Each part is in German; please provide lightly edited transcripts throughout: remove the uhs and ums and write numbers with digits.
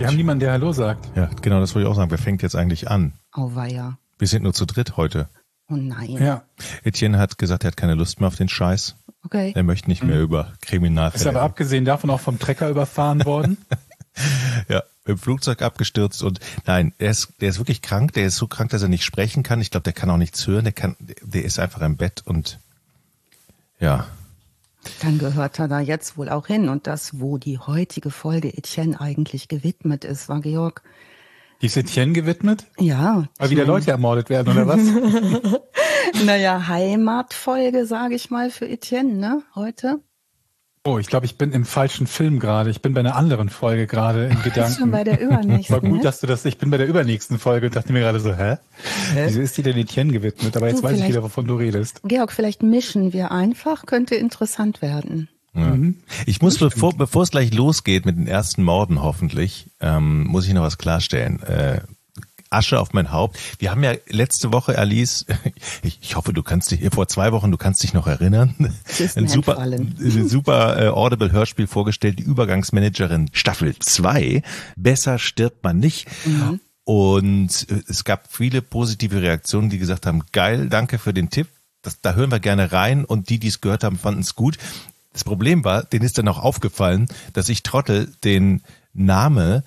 Wir haben niemanden, der Hallo sagt. Ja, genau, das wollte ich auch sagen. Wer fängt jetzt eigentlich an? Auweia. Wir sind nur zu dritt heute. Oh nein. Ja. Etienne hat gesagt, er hat keine Lust mehr auf den Scheiß. Okay. Er möchte nicht mehr über Kriminalfälle. Ist aber abgesehen davon auch vom Trecker überfahren worden. Ja, im Flugzeug abgestürzt und nein, der ist wirklich krank. Der ist so krank, dass er nicht sprechen kann. Ich glaube, der kann auch nichts hören. Der ist einfach im Bett und ja. Dann gehört er da jetzt wohl auch hin. Und das, wo die heutige Folge Etienne eigentlich gewidmet ist, war Georg. Die ist Etienne gewidmet? Ja. Weil wieder Leute ermordet werden, oder was? Naja, Heimatfolge, sage ich mal, für Etienne, ne, heute. Oh, ich glaube, ich bin im falschen Film gerade. Ich bin bei einer anderen Folge gerade in Gedanken. Schon bei der übernächsten. War gut, dass du das, ich bin bei der übernächsten Folge und dachte mir gerade so, hä? Wieso ist die denn Etienne gewidmet? Aber jetzt weiß ich wieder, wovon du redest. Georg, vielleicht mischen wir einfach, könnte interessant werden. Ja. Ich muss, bevor es gleich losgeht mit den ersten Morden hoffentlich, muss ich noch was klarstellen. Asche auf mein Haupt. Wir haben ja letzte Woche, Alice, ich hoffe, vor 2 Wochen, du kannst dich noch erinnern, ein super Audible-Hörspiel vorgestellt, die Übergangsmanagerin Staffel 2, Besser stirbt man nicht. Mhm. Und es gab viele positive Reaktionen, die gesagt haben, geil, danke für den Tipp, da hören wir gerne rein und die es gehört haben, fanden es gut. Das Problem war, denen ist dann auch aufgefallen, dass ich Trottel den Name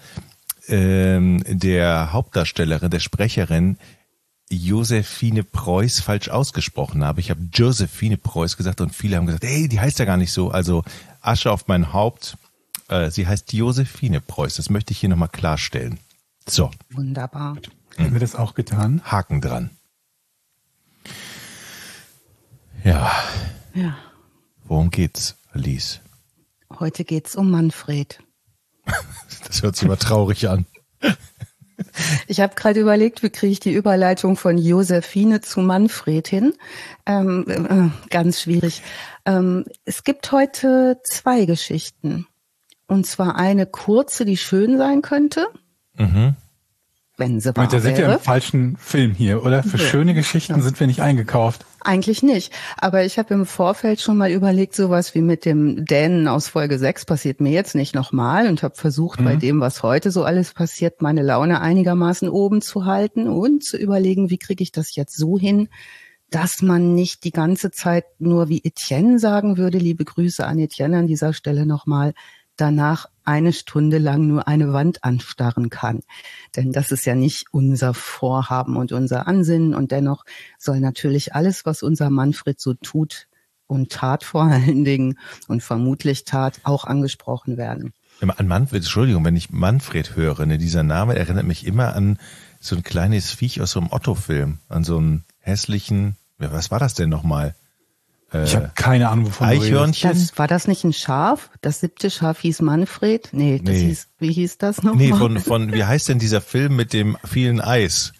der Hauptdarstellerin, der Sprecherin Josephine Preuß falsch ausgesprochen habe. Ich habe Josephine Preuß gesagt und viele haben gesagt, hey, die heißt ja gar nicht so. Also Asche auf mein Haupt, sie heißt Josephine Preuß. Das möchte ich hier nochmal klarstellen. So. Wunderbar. Haben wir das auch getan? Haken dran. Ja. Ja. Worum geht's, Alice? Heute geht's um Manfred. Das hört sich aber traurig an. Ich habe gerade überlegt, wie kriege ich die Überleitung von Josephine zu Manfred hin. Ganz schwierig. Es gibt heute 2 Geschichten. Und zwar eine kurze, die schön sein könnte. Mhm. Wenn sie wahr Da sind wir wäre. im falschen Film hier, oder? Für schöne Geschichten sind wir nicht eingekauft. Eigentlich nicht. Aber ich habe im Vorfeld schon mal überlegt, sowas wie mit dem Dänen aus Folge 6 passiert mir jetzt nicht nochmal und habe versucht, bei dem, was heute so alles passiert, meine Laune einigermaßen oben zu halten und zu überlegen, wie kriege ich das jetzt so hin, dass man nicht die ganze Zeit nur wie Etienne sagen würde, liebe Grüße an Etienne an dieser Stelle nochmal, danach 1 Stunde lang nur eine Wand anstarren kann. Denn das ist ja nicht unser Vorhaben und unser Ansinnen. Und dennoch soll natürlich alles, was unser Manfred so tut und tat vor allen Dingen und vermutlich tat, auch angesprochen werden. An Manfred, Entschuldigung, wenn ich Manfred höre, ne, dieser Name erinnert mich immer an so ein kleines Viech aus so einem Otto-Film, an so einen hässlichen, was war das denn nochmal? Ich habe keine Ahnung, wovon Eichhörnchen? War das nicht ein Schaf? Das 7. Schaf hieß Manfred? Nee, wie hieß das nochmal? Nee, wie heißt denn dieser Film mit dem vielen Eis?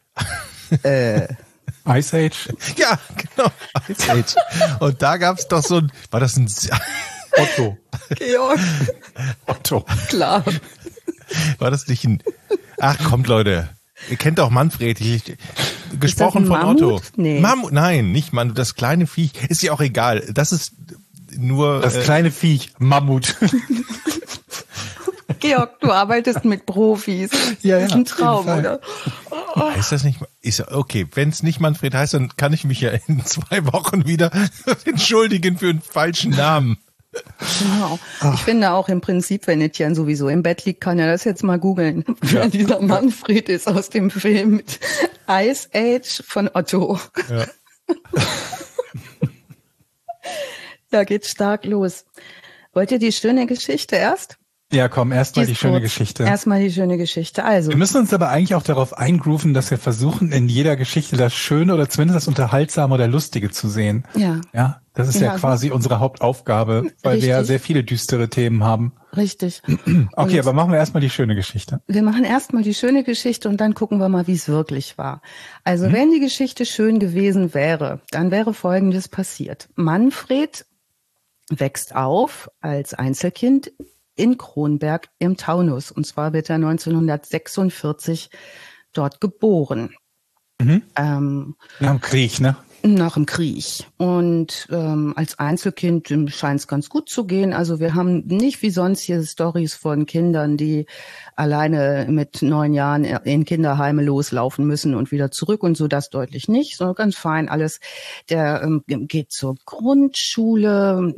Ice Age? Ja, genau, Ice Age. Und da gab's doch so ein, war das ein Otto. Georg. Otto. Klar. War das nicht ein, ach kommt Leute, ihr kennt doch Manfred, gesprochen von Mammut? Otto. Nee. Mammut, nein, nicht Mammut, das kleine Viech, ist ja auch egal, das ist nur... Das kleine Viech, Mammut. Georg, du arbeitest mit Profis. Ja, das ist ein Traum, oder? Heißt das nicht, okay, wenn es nicht Manfred heißt, dann kann ich mich ja in 2 Wochen wieder entschuldigen für einen falschen Namen. Genau. Ich finde auch im Prinzip, wenn Etienne sowieso im Bett liegt, kann er das jetzt mal googeln, wer dieser Manfred ist aus dem Film mit Ice Age von Otto. Ja. Da geht's stark los. Wollt ihr die schöne Geschichte erst? Ja, komm, erstmal die schöne Geschichte. Erstmal die schöne Geschichte. Also. Wir müssen uns aber eigentlich auch darauf eingrooven, dass wir versuchen, in jeder Geschichte das Schöne oder zumindest das Unterhaltsame oder Lustige zu sehen. Ja. Ja, das ist ja quasi unsere Hauptaufgabe, weil wir ja sehr viele düstere Themen haben. Richtig. Okay, aber machen wir erstmal die schöne Geschichte. Wir machen erstmal die schöne Geschichte und dann gucken wir mal, wie es wirklich war. Also wenn die Geschichte schön gewesen wäre, dann wäre Folgendes passiert. Manfred wächst auf als Einzelkind in Kronberg im Taunus. Und zwar wird er 1946 dort geboren. Nach dem Krieg, ne? Nach dem Krieg. Und als Einzelkind scheint es ganz gut zu gehen. Also wir haben nicht wie sonst hier Storys von Kindern, die alleine mit 9 Jahren in Kinderheime loslaufen müssen und wieder zurück und so, das deutlich nicht, sondern ganz fein alles. Der geht zur Grundschule.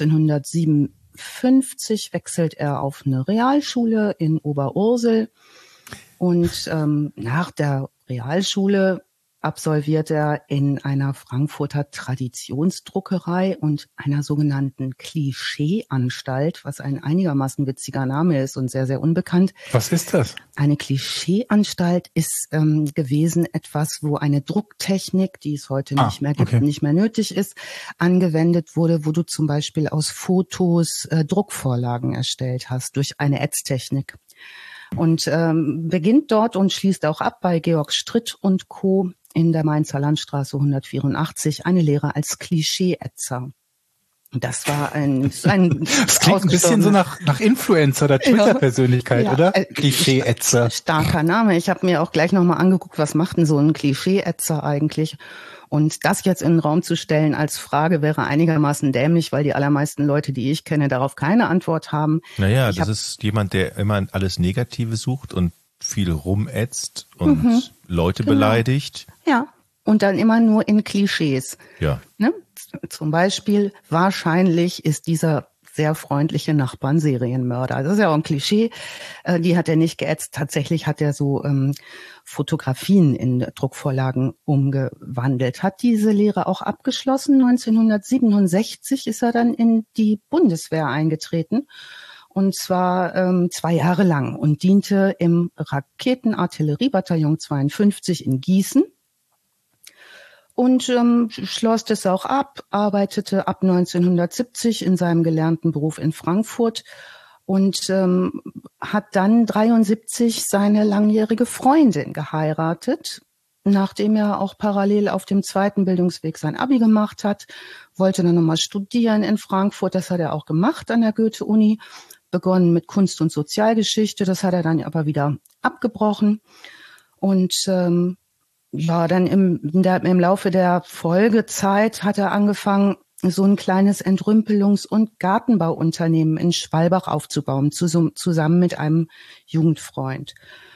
1957 wechselt er auf eine Realschule in Oberursel. Und nach der Realschule absolviert er in einer Frankfurter Traditionsdruckerei und einer sogenannten Klischeeanstalt, was ein einigermaßen witziger Name ist und sehr, sehr unbekannt. Was ist das? Eine Klischeeanstalt ist gewesen etwas, wo eine Drucktechnik, die es heute nicht mehr gibt, nicht mehr nötig ist, angewendet wurde, wo du zum Beispiel aus Fotos Druckvorlagen erstellt hast durch eine Ätztechnik. Und beginnt dort und schließt auch ab bei Georg Stritt und Co. in der Mainzer Landstraße 184 eine Lehre als Klischee-Ätzer. Das war das klingt ein bisschen so nach Influencer oder Twitter-Persönlichkeit, oder? Klischee-Ätzer. Starker Name. Ich habe mir auch gleich nochmal angeguckt, was macht denn so ein Klischee-Ätzer eigentlich? Und das jetzt in den Raum zu stellen als Frage wäre einigermaßen dämlich, weil die allermeisten Leute, die ich kenne, darauf keine Antwort haben. Naja, das ist jemand, der immer alles Negative sucht und viel rumätzt und Leute beleidigt. Ja, und dann immer nur in Klischees. Ja. Ne? Zum Beispiel, wahrscheinlich ist dieser sehr freundliche Nachbar ein Serienmörder. Das ist ja auch ein Klischee. Die hat er nicht geätzt. Tatsächlich hat er so Fotografien in Druckvorlagen umgewandelt. Hat diese Lehre auch abgeschlossen. 1967 ist er dann in die Bundeswehr eingetreten. Und zwar 2 Jahre lang und diente im Raketenartilleriebataillon 52 in Gießen. Und schloss das auch ab, arbeitete ab 1970 in seinem gelernten Beruf in Frankfurt und hat dann 1973 seine langjährige Freundin geheiratet, nachdem er auch parallel auf dem zweiten Bildungsweg sein Abi gemacht hat, wollte dann nochmal studieren in Frankfurt, das hat er auch gemacht an der Goethe-Uni, begonnen mit Kunst- und Sozialgeschichte, das hat er dann aber wieder abgebrochen und dann im Laufe der Folgezeit hat er angefangen, so ein kleines Entrümpelungs- und Gartenbauunternehmen in Schwalbach aufzubauen, zusammen mit einem Jugendfreund.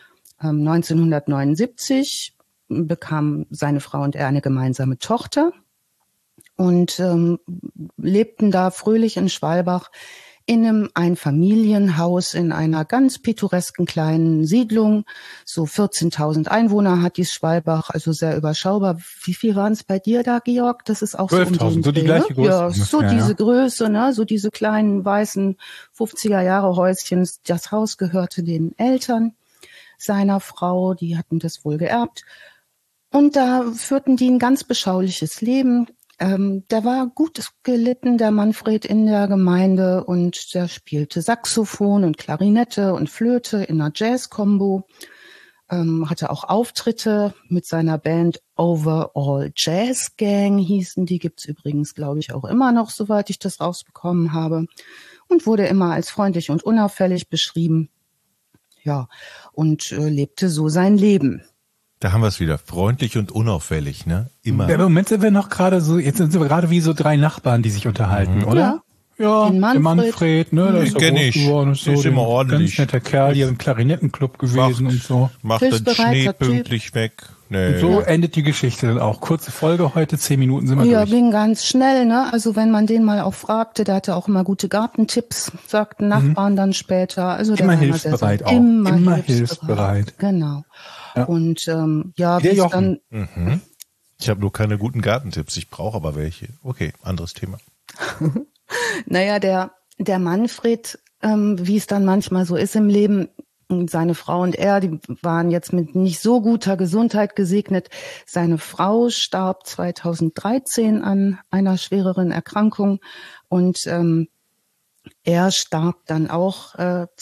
1979 bekamen seine Frau und er eine gemeinsame Tochter und lebten da fröhlich in Schwalbach in einem Einfamilienhaus in einer ganz pittoresken kleinen Siedlung. So 14.000 Einwohner hat die Schwalbach, also sehr überschaubar. Wie viel waren es bei dir da, Georg? Das ist auch 12.000, so die gleiche Größe. Ja, so diese Größe, ne? So diese kleinen weißen 50er-Jahre-Häuschen. Das Haus gehörte den Eltern seiner Frau, die hatten das wohl geerbt. Und da führten die ein ganz beschauliches Leben. Der war gut gelitten, der Manfred, in der Gemeinde und der spielte Saxophon und Klarinette und Flöte in einer Jazz-Kombo, hatte auch Auftritte mit seiner Band Overall Jazz Gang hießen die, gibt's übrigens, glaube ich, auch immer noch, soweit ich das rausbekommen habe, und wurde immer als freundlich und unauffällig beschrieben, ja, und lebte so sein Leben. Da haben wir es wieder. Freundlich und unauffällig, ne? Immer. Ja, im Moment sind wir noch gerade so, jetzt sind wir gerade wie so 3 Nachbarn, die sich unterhalten, oder? Ja, der Manfred, ne, der ist kenn ich. Geworden, so, ist immer ordentlich. Ganz netter Kerl, hier im Klarinettenclub gewesen und so. Macht den Schnee pünktlich weg. Nee. Und so endet die Geschichte dann auch. Kurze Folge heute, 10 Minuten sind wir durch. Ja, ging ganz schnell, ne? Also wenn man den mal auch fragte, der hatte auch immer gute Gartentipps, sagten Nachbarn dann später. Also immer hilfsbereit auch. Immer hilfsbereit. Genau. Ja. Und wie es dann... Ich habe nur keine guten Gartentipps, ich brauche aber welche. Okay, anderes Thema. Naja, der Manfred, wie es dann manchmal so ist im Leben, seine Frau und er, die waren jetzt mit nicht so guter Gesundheit gesegnet. Seine Frau starb 2013 an einer schwereren Erkrankung und er starb dann auch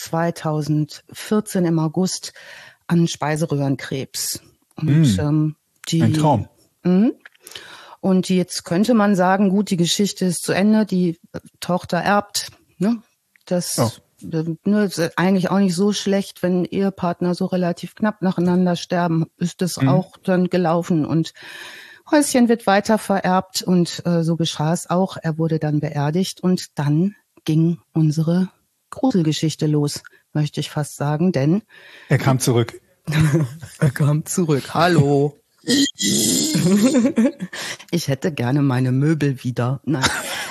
2014 im August an Speiseröhrenkrebs. Und, ein Traum. Und jetzt könnte man sagen, gut, die Geschichte ist zu Ende, die Tochter erbt. Ne? Das ist eigentlich auch nicht so schlecht, wenn Ehepartner so relativ knapp nacheinander sterben, ist das auch dann gelaufen. Und Häuschen wird weiter vererbt und so geschah es auch. Er wurde dann beerdigt und dann ging unsere Gruselgeschichte los, möchte ich fast sagen, denn er kam zurück. Er kam zurück. Hallo. Ich hätte gerne meine Möbel wieder. Nein.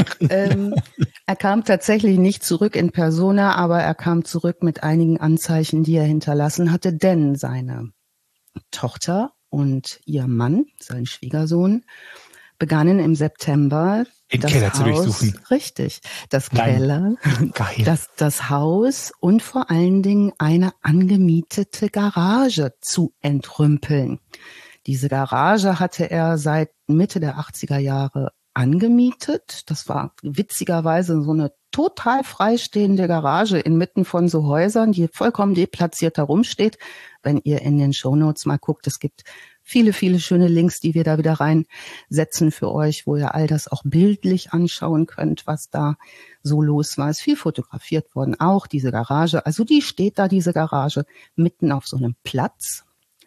Er kam tatsächlich nicht zurück in Persona, aber er kam zurück mit einigen Anzeichen, die er hinterlassen hatte, denn seine Tochter und ihr Mann, sein Schwiegersohn, begannen im September den Keller zu durchsuchen. Richtig, das Keller, das Haus und vor allen Dingen eine angemietete Garage zu entrümpeln. Diese Garage hatte er seit Mitte der 80er Jahre angemietet. Das war witzigerweise so eine total freistehende Garage inmitten von so Häusern, die vollkommen deplatziert da rumsteht. Wenn ihr in den Shownotes mal guckt, es gibt viele, viele schöne Links, die wir da wieder reinsetzen für euch, wo ihr all das auch bildlich anschauen könnt, was da so los war. Es ist viel fotografiert worden, auch diese Garage. Also die steht da, diese Garage, mitten auf so einem Platz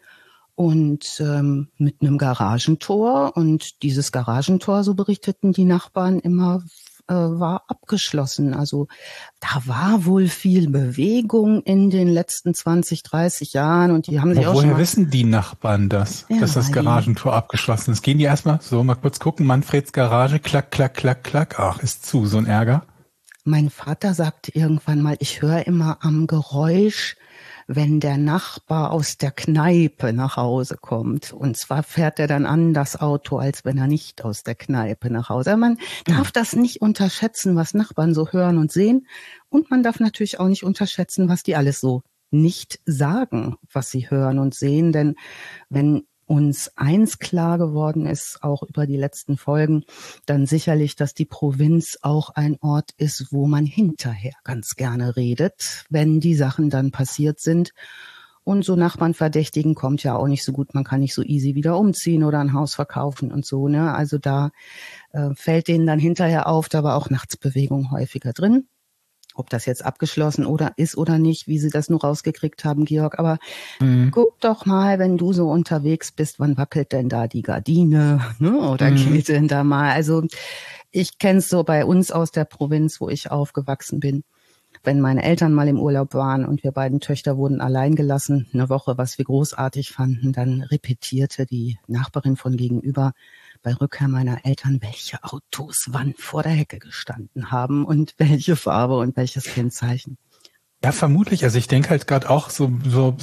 und mit einem Garagentor. Und dieses Garagentor, so berichteten die Nachbarn immer, war abgeschlossen. Also da war wohl viel Bewegung in den letzten 20, 30 Jahren und die haben sich auch schon. Woher wissen die Nachbarn das, dass das Garagentor abgeschlossen ist? Gehen die erstmal so mal kurz gucken, Manfreds Garage, klack, klack, klack, klack. Ach, ist zu, so ein Ärger. Mein Vater sagte irgendwann mal, ich höre immer am Geräusch, wenn der Nachbar aus der Kneipe nach Hause kommt. Und zwar fährt er dann an das Auto, als wenn er nicht aus der Kneipe nach Hause. Man darf das nicht unterschätzen, was Nachbarn so hören und sehen. Und man darf natürlich auch nicht unterschätzen, was die alles so nicht sagen, was sie hören und sehen. Denn wenn uns eins klar geworden ist, auch über die letzten Folgen, dann sicherlich, dass die Provinz auch ein Ort ist, wo man hinterher ganz gerne redet, wenn die Sachen dann passiert sind. Und so Nachbarn verdächtigen kommt ja auch nicht so gut. Man kann nicht so easy wieder umziehen oder ein Haus verkaufen und so, ne? Also da fällt denen dann hinterher auf, da war auch Nachtsbewegung häufiger drin. Ob das jetzt abgeschlossen oder ist oder nicht, wie sie das nur rausgekriegt haben, Georg. Aber guck doch mal, wenn du so unterwegs bist, wann wackelt denn da die Gardine, ne? Oder geht denn da mal? Also ich kenn's so bei uns aus der Provinz, wo ich aufgewachsen bin. Wenn meine Eltern mal im Urlaub waren und wir beiden Töchter wurden allein gelassen, eine Woche, was wir großartig fanden, dann repetierte die Nachbarin von gegenüber bei Rückkehr meiner Eltern, welche Autos wann vor der Hecke gestanden haben und welche Farbe und welches Kennzeichen. Ja, vermutlich. Also ich denke halt gerade auch so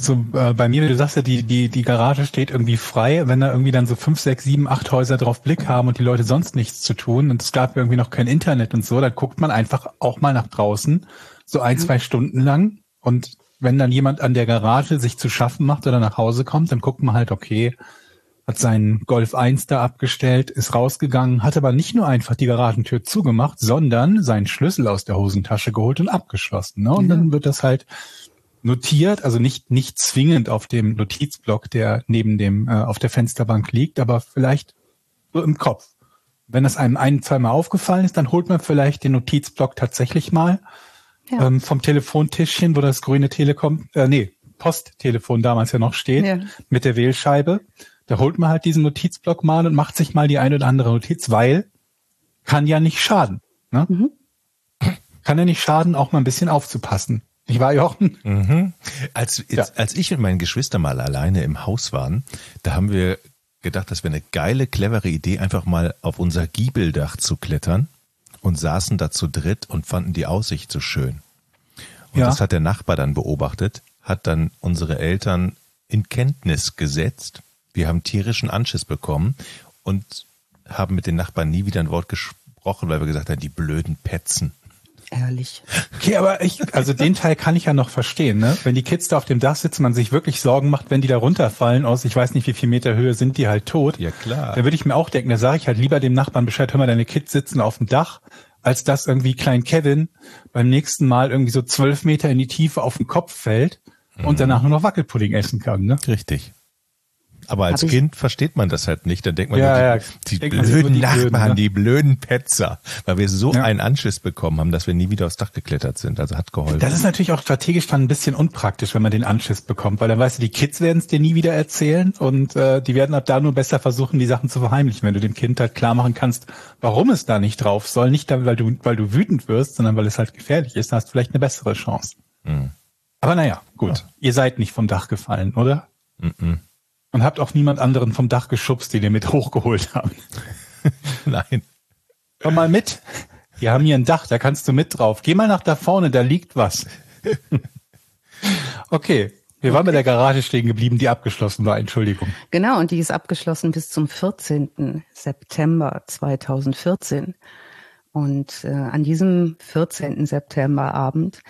bei mir, du sagst ja, die Garage steht irgendwie frei, wenn da irgendwie dann so 5, 6, 7, 8 Häuser drauf Blick haben und die Leute sonst nichts zu tun und es gab irgendwie noch kein Internet und so, dann guckt man einfach auch mal nach draußen, so 1, 2 Stunden lang, und wenn dann jemand an der Garage sich zu schaffen macht oder nach Hause kommt, dann guckt man halt, okay, hat seinen Golf 1 da abgestellt, ist rausgegangen, hat aber nicht nur einfach die Garagentür zugemacht, sondern seinen Schlüssel aus der Hosentasche geholt und abgeschlossen. Ne? Und dann wird das halt notiert, also nicht zwingend auf dem Notizblock, der neben dem auf der Fensterbank liegt, aber vielleicht so im Kopf. Wenn das einem 1-, 2 Mal aufgefallen ist, dann holt man vielleicht den Notizblock tatsächlich mal vom Telefontischchen, wo das grüne Posttelefon damals ja noch steht, mit der Wählscheibe. Da holt man halt diesen Notizblock mal und macht sich mal die eine oder andere Notiz, weil kann ja nicht schaden. Ne? Kann ja nicht schaden, auch mal ein bisschen aufzupassen. Nicht wahr, Jochen? Als ich mit meinen Geschwistern mal alleine im Haus waren, da haben wir gedacht, das wäre eine geile, clevere Idee, einfach mal auf unser Giebeldach zu klettern, und saßen da zu dritt und fanden die Aussicht so schön. Und das hat der Nachbar dann beobachtet, hat dann unsere Eltern in Kenntnis gesetzt. Wir haben tierischen Anschiss bekommen und haben mit den Nachbarn nie wieder ein Wort gesprochen, weil wir gesagt haben, die blöden Petzen. Ehrlich. Okay, aber also den Teil kann ich ja noch verstehen, ne? Wenn die Kids da auf dem Dach sitzen, man sich wirklich Sorgen macht, wenn die da runterfallen aus, ich weiß nicht wie viel Meter Höhe, sind die halt tot. Ja, klar. Da würde ich mir auch denken, da sage ich halt lieber dem Nachbarn Bescheid, hör mal, deine Kids sitzen auf dem Dach, als dass irgendwie Klein Kevin beim nächsten Mal irgendwie so 12 Meter in die Tiefe auf den Kopf fällt und danach nur noch Wackelpudding essen kann, ne? Richtig. Aber als Kind versteht man das halt nicht. Dann denkt man, die blöden blöden Nachbarn, die blöden Petzer, weil wir so einen Anschiss bekommen haben, dass wir nie wieder aufs Dach geklettert sind. Also hat geholfen. Das ist natürlich auch strategisch dann ein bisschen unpraktisch, wenn man den Anschiss bekommt, weil dann weißt du, die Kids werden es dir nie wieder erzählen und die werden ab da nur besser versuchen, die Sachen zu verheimlichen, wenn du dem Kind halt klar machen kannst, warum es da nicht drauf soll. Nicht dann, weil du wütend wirst, sondern weil es halt gefährlich ist. Dann hast du vielleicht eine bessere Chance. Mhm. Aber naja, gut. Ja. Ihr seid nicht vom Dach gefallen, oder? Mhm. Und habt auch niemand anderen vom Dach geschubst, den ihr mit hochgeholt habt. Nein. Komm mal mit. Wir haben hier ein Dach, da kannst du mit drauf. Geh mal nach da vorne, da liegt was. Okay. Wir waren bei der Garage stehen geblieben, die abgeschlossen war. Entschuldigung. Genau, und die ist abgeschlossen bis zum 14. September 2014. Und an diesem 14. Septemberabend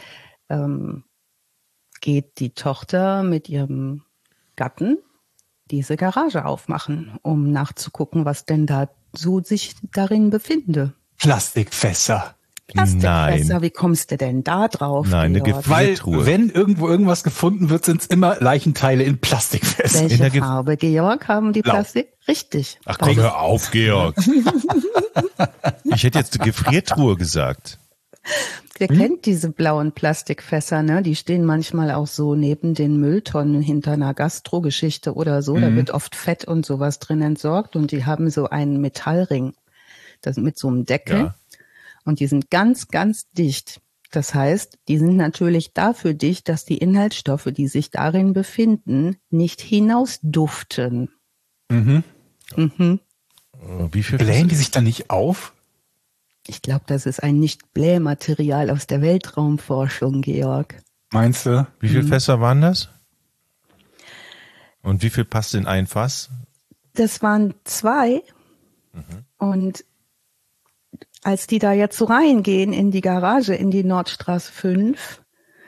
geht die Tochter mit ihrem Gatten diese Garage aufmachen, um nachzugucken, was denn da so sich darin befinde. Plastikfässer. Plastikfässer, wie kommst du denn da drauf? Nein, eine Gefriertruhe. Weil, wenn irgendwo irgendwas gefunden wird, sind es immer Leichenteile in Plastikfässern. Welche Farbe, Georg, haben die Plastik? Richtig. Ach komm, hör auf, Georg. Ich hätte jetzt eine Gefriertruhe gesagt. Ihr kennt diese blauen Plastikfässer, ne? Die stehen manchmal auch so neben den Mülltonnen hinter einer Gastrogeschichte oder so. Da wird oft Fett und sowas drin entsorgt und die haben so einen Metallring, das mit so einem Deckel. Ja. Und die sind ganz, ganz dicht. Das heißt, die sind natürlich dafür dicht, dass die Inhaltsstoffe, die sich darin befinden, nicht hinausduften. Mhm. Mhm. Wie viel blähen die sich dann nicht auf? Ich glaube, das ist ein Nicht-Blähmaterial aus der Weltraumforschung, Georg. Meinst du? Wie viele Fässer waren das? Und wie viel passt in ein Fass? Das waren 2. Und als die da jetzt so reingehen in die Garage, in die Nordstraße 5,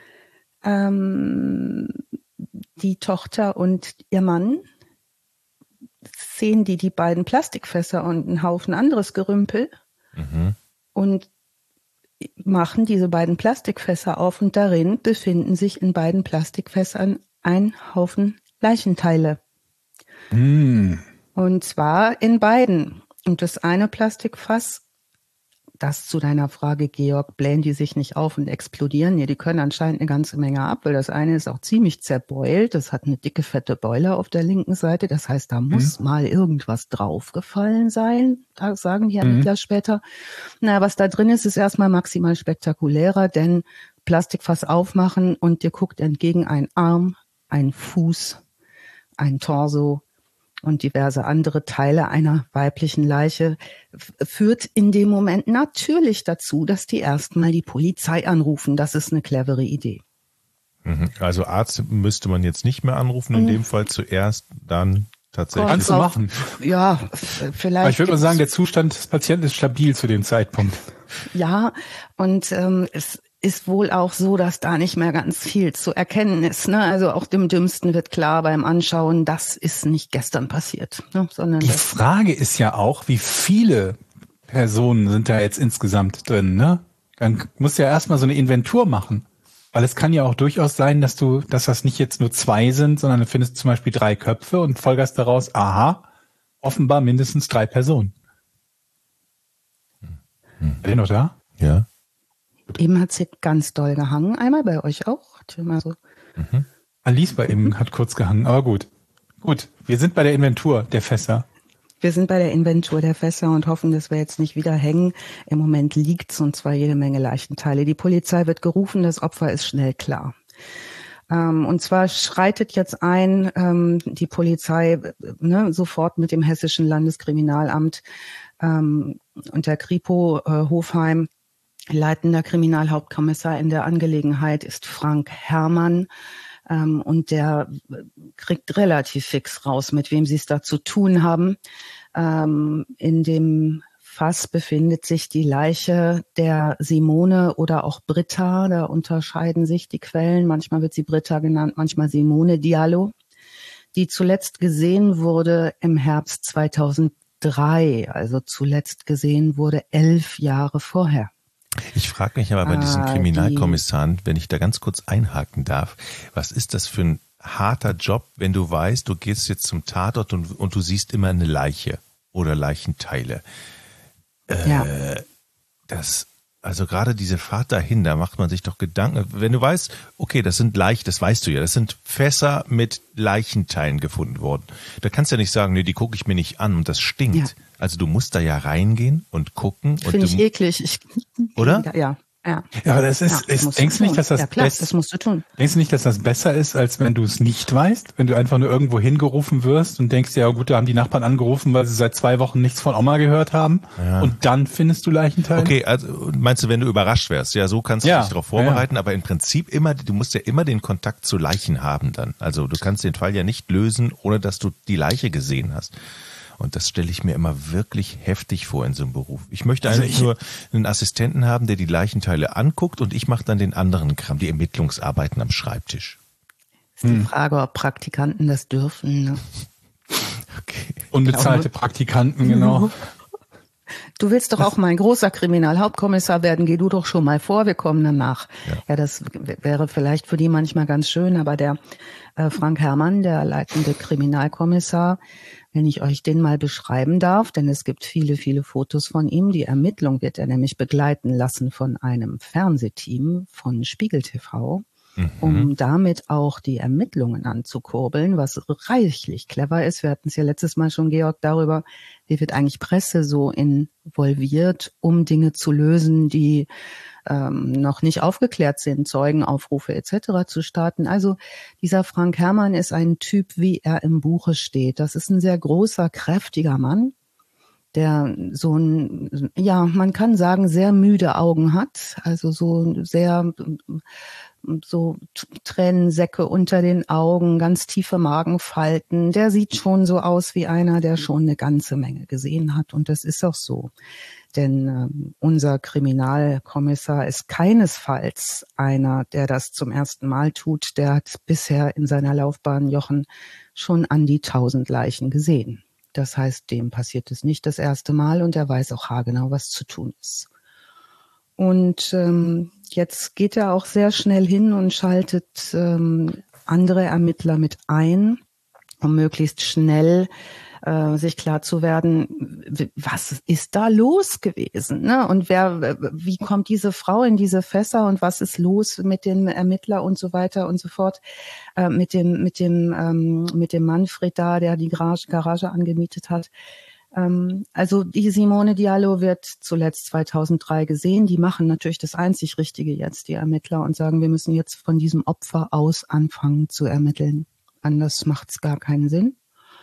die Tochter und ihr Mann, sehen die beiden Plastikfässer und einen Haufen anderes Gerümpel. Und machen diese beiden Plastikfässer auf und darin befinden sich in beiden Plastikfässern ein Haufen Leichenteile. Und zwar in beiden. Und das eine Plastikfass, das zu deiner Frage, Georg, blähen die sich nicht auf und explodieren? Nee, die können anscheinend eine ganze Menge ab, weil das eine ist auch ziemlich zerbeult. Das hat eine dicke, fette Beule auf der linken Seite. Das heißt, da muss mal irgendwas draufgefallen sein. Da sagen die Ermittler später. Na, was da drin ist, ist erstmal maximal spektakulärer, denn Plastikfass aufmachen und dir guckt entgegen ein Arm, ein Fuß, ein Torso und diverse andere Teile einer weiblichen Leiche, führt in dem Moment natürlich dazu, dass die erstmal die Polizei anrufen. Das ist eine clevere Idee. Also Arzt müsste man jetzt nicht mehr anrufen, in dem Fall zuerst, dann tatsächlich. Kannst du machen. Ja, vielleicht. Aber ich würde mal sagen, der Zustand des Patienten ist stabil zu dem Zeitpunkt. Ja, und es ist wohl auch so, dass da nicht mehr ganz viel zu erkennen ist. Ne? Also auch dem Dümmsten wird klar beim Anschauen, das ist nicht gestern passiert. Ne? Sondern die Frage ist ja auch, wie viele Personen sind da jetzt insgesamt drin? Ne? Dann musst du ja erstmal so eine Inventur machen. Weil es kann ja auch durchaus sein, dass das nicht jetzt nur 2 sind, sondern du findest zum Beispiel 3 Köpfe und folgerst daraus, aha, offenbar mindestens 3 Personen. Seid ihr noch da? Ja. Eben hat sie ganz doll gehangen. Einmal bei euch auch. Mal so. Alice bei ihm hat kurz gehangen, aber gut. Gut, wir sind bei der Inventur der Fässer. Wir sind bei der Inventur der Fässer und hoffen, dass wir jetzt nicht wieder hängen. Im Moment liegt's und zwar jede Menge Leichenteile. Die Polizei wird gerufen, das Opfer ist schnell klar. Und zwar schreitet jetzt die Polizei sofort mit dem Hessischen Landeskriminalamt und der Kripo Hofheim. Leitender Kriminalhauptkommissar in der Angelegenheit ist Frank Herrmann. Und der kriegt relativ fix raus, mit wem sie es da zu tun haben. In dem Fass befindet sich die Leiche der Simone oder auch Britta. Da unterscheiden sich die Quellen. Manchmal wird sie Britta genannt, manchmal Simone Diallo, die zuletzt gesehen wurde im Herbst 2003. Also zuletzt gesehen wurde 11 Jahre vorher. Ich frage mich aber bei diesen Kriminalkommissaren, wenn ich da ganz kurz einhaken darf, was ist das für ein harter Job, wenn du weißt, du gehst jetzt zum Tatort und du siehst immer eine Leiche oder Leichenteile. Also gerade diese Fahrt dahin, da macht man sich doch Gedanken. Wenn du weißt, okay, das sind Leichen, das weißt du ja, das sind Fässer mit Leichenteilen gefunden worden. Da kannst du ja nicht sagen, nee, die gucke ich mir nicht an und das stinkt. Ja. Also du musst da ja reingehen und gucken. Finde ich eklig. Oder? Ja. Ja, aber das ist denkst du nicht, dass das ja, klar, das musst du tun. Denkst du nicht, dass das besser ist, als wenn du es nicht weißt? Wenn du einfach nur irgendwo hingerufen wirst und denkst, ja gut, da haben die Nachbarn angerufen, weil sie seit 2 Wochen nichts von Oma gehört haben, und dann findest du Leichenteile? Okay, also meinst du, wenn du überrascht wärst? Ja, so kannst du dich darauf vorbereiten, aber im Prinzip du musst ja immer den Kontakt zu Leichen haben dann. Also du kannst den Fall ja nicht lösen, ohne dass du die Leiche gesehen hast. Und das stelle ich mir immer wirklich heftig vor in so einem Beruf. Ich möchte eigentlich nur einen Assistenten haben, der die Leichenteile anguckt und ich mache dann den anderen Kram, die Ermittlungsarbeiten am Schreibtisch. Ist die Frage, ob Praktikanten das dürfen. Ne? Okay. Unbezahlte Praktikanten, genau. Du willst doch auch mal ein großer Kriminalhauptkommissar werden, geh du doch schon mal vor, wir kommen danach. Ja, das wäre vielleicht für die manchmal ganz schön, aber der Frank Herrmann, der leitende Kriminalkommissar, wenn ich euch den mal beschreiben darf, denn es gibt viele, viele Fotos von ihm. Die Ermittlung wird er nämlich begleiten lassen von einem Fernsehteam von Spiegel TV, um damit auch die Ermittlungen anzukurbeln, was reichlich clever ist. Wir hatten es ja letztes Mal schon, Georg, darüber, wie wird eigentlich Presse so involviert, um Dinge zu lösen, die noch nicht aufgeklärt sind, Zeugenaufrufe etc. zu starten. Also dieser Frank Herrmann ist ein Typ, wie er im Buche steht. Das ist ein sehr großer, kräftiger Mann, der so ein, ja, man kann sagen, sehr müde Augen hat, also so sehr so Tränensäcke unter den Augen, ganz tiefe Magenfalten. Der sieht schon so aus wie einer, der schon eine ganze Menge gesehen hat. Und das ist auch so. Denn unser Kriminalkommissar ist keinesfalls einer, der das zum ersten Mal tut. Der hat bisher in seiner Laufbahn, Jochen, schon an die 1000 Leichen gesehen. Das heißt, dem passiert es nicht das erste Mal und er weiß auch haargenau, was zu tun ist. Und jetzt geht er auch sehr schnell hin und schaltet andere Ermittler mit ein, um möglichst schnell sich klar zu werden, was ist da los gewesen, ne? Und wie kommt diese Frau in diese Fässer und was ist los mit dem Ermittler und so weiter und so fort, mit dem Manfred da, der die Garage angemietet hat. Also die Simone Diallo wird zuletzt 2003 gesehen. Die machen natürlich das einzig Richtige jetzt, die Ermittler, und sagen, wir müssen jetzt von diesem Opfer aus anfangen zu ermitteln. Anders macht's gar keinen Sinn.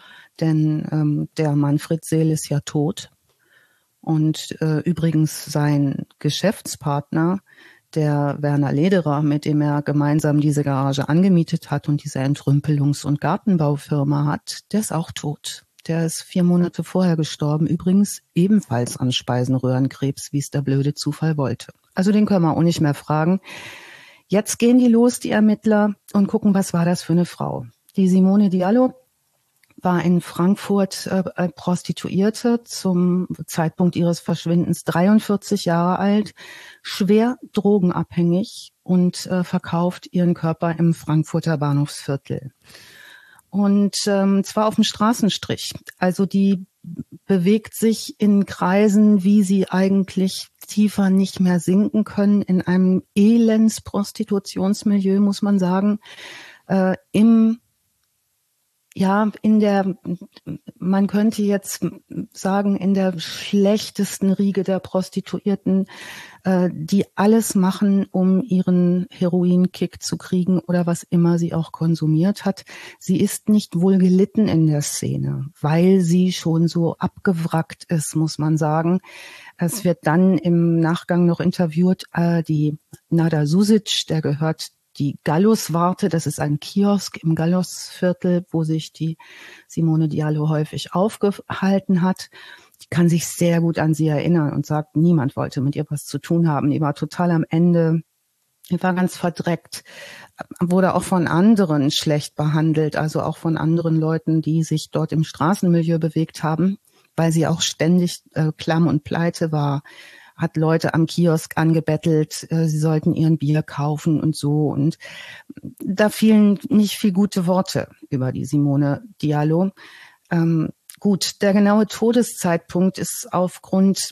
Denn der Manfred Seel ist ja tot. Und übrigens sein Geschäftspartner, der Werner Lederer, mit dem er gemeinsam diese Garage angemietet hat und diese Entrümpelungs- und Gartenbaufirma hat, der ist auch tot. Der ist 4 Monate vorher gestorben, übrigens ebenfalls an Speisenröhrenkrebs, wie es der blöde Zufall wollte. Also den können wir auch nicht mehr fragen. Jetzt gehen die los, die Ermittler, und gucken, was war das für eine Frau. Die Simone Diallo war in Frankfurt Prostituierte, zum Zeitpunkt ihres Verschwindens 43 Jahre alt, schwer drogenabhängig und verkauft ihren Körper im Frankfurter Bahnhofsviertel. Und zwar auf dem Straßenstrich. Also die bewegt sich in Kreisen, wie sie eigentlich tiefer nicht mehr sinken können, in einem Elendsprostitutionsmilieu, muss man sagen, man könnte jetzt sagen, in der schlechtesten Riege der Prostituierten, die alles machen, um ihren Heroinkick zu kriegen oder was immer sie auch konsumiert hat. Sie ist nicht wohl gelitten in der Szene, weil sie schon so abgewrackt ist, muss man sagen. Es wird dann im Nachgang noch interviewt, die Nada Susic, der gehört die Gallus-Warte, das ist ein Kiosk im Gallus-Viertel, wo sich die Simone Diallo häufig aufgehalten hat. Die kann sich sehr gut an sie erinnern und sagt, niemand wollte mit ihr was zu tun haben. Die war total am Ende, die war ganz verdreckt, wurde auch von anderen schlecht behandelt, also auch von anderen Leuten, die sich dort im Straßenmilieu bewegt haben, weil sie auch ständig klamm und pleite war. hat Leute am Kiosk angebettelt, sie sollten ihren Bier kaufen und so. Und da fielen nicht viel gute Worte über die Simone Diallo. Gut, der genaue Todeszeitpunkt ist aufgrund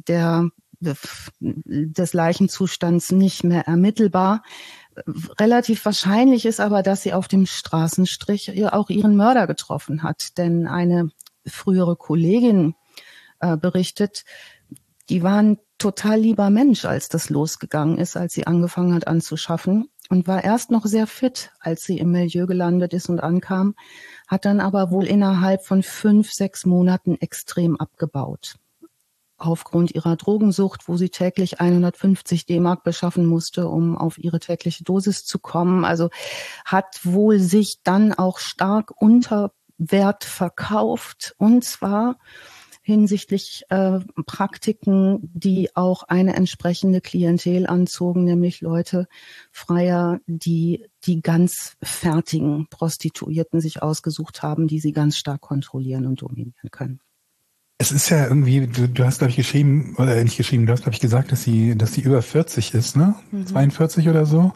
des Leichenzustands nicht mehr ermittelbar. Relativ wahrscheinlich ist aber, dass sie auf dem Straßenstrich auch ihren Mörder getroffen hat. Denn eine frühere Kollegin berichtet, die war ein total lieber Mensch, als das losgegangen ist, als sie angefangen hat anzuschaffen und war erst noch sehr fit, als sie im Milieu gelandet ist und ankam, hat dann aber wohl innerhalb von 5-6 Monaten extrem abgebaut. Aufgrund ihrer Drogensucht, wo sie täglich 150 D-Mark beschaffen musste, um auf ihre tägliche Dosis zu kommen. Also hat wohl sich dann auch stark unter Wert verkauft, und zwar hinsichtlich Praktiken, die auch eine entsprechende Klientel anzogen, nämlich Leute, Freier, die ganz fertigen Prostituierten sich ausgesucht haben, die sie ganz stark kontrollieren und dominieren können. Es ist ja irgendwie, du hast, glaube ich, geschrieben, oder nicht geschrieben, du hast, glaube ich, gesagt, dass sie über 40 ist, ne? 42 oder so?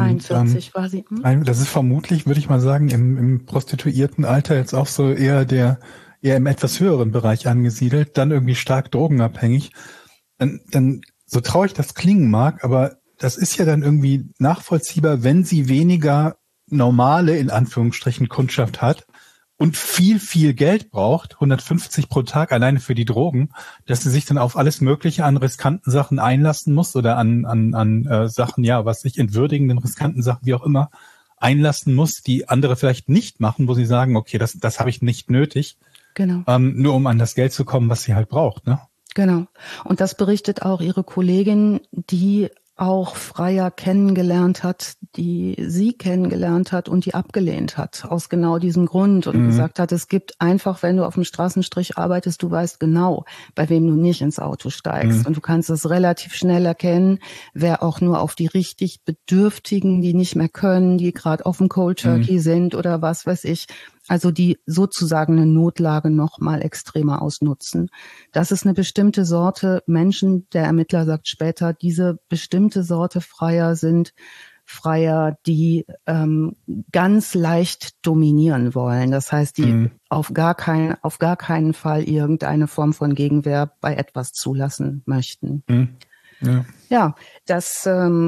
43 war sie. Das ist vermutlich, würde ich mal sagen, im Prostituiertenalter jetzt auch so eher im etwas höheren Bereich angesiedelt, dann irgendwie stark drogenabhängig. Dann so traurig das klingen mag, aber das ist ja dann irgendwie nachvollziehbar, wenn sie weniger normale, in Anführungsstrichen, Kundschaft hat und viel, viel Geld braucht, 150 pro Tag alleine für die Drogen, dass sie sich dann auf alles Mögliche an riskanten Sachen einlassen muss oder an Sachen, ja, was sich entwürdigenden, riskanten Sachen, wie auch immer, einlassen muss, die andere vielleicht nicht machen, wo sie sagen, okay, das habe ich nicht nötig. Genau. Nur um an das Geld zu kommen, was sie halt braucht, ne? Genau. Und das berichtet auch ihre Kollegin, die auch Freier kennengelernt hat, die sie kennengelernt hat und die abgelehnt hat, aus genau diesem Grund und gesagt hat, es gibt einfach, wenn du auf dem Straßenstrich arbeitest, du weißt genau, bei wem du nicht ins Auto steigst. Und du kannst es relativ schnell erkennen, wer auch nur auf die richtig Bedürftigen, die nicht mehr können, die gerade auf dem Cold Turkey sind oder was weiß ich, also die sozusagen eine Notlage noch mal extremer ausnutzen. Das ist eine bestimmte Sorte Menschen, der Ermittler sagt später, diese bestimmte Sorte Freier sind Freier, die ganz leicht dominieren wollen. Das heißt, die auf gar keinen Fall irgendeine Form von Gegenwehr bei etwas zulassen möchten. Ja, das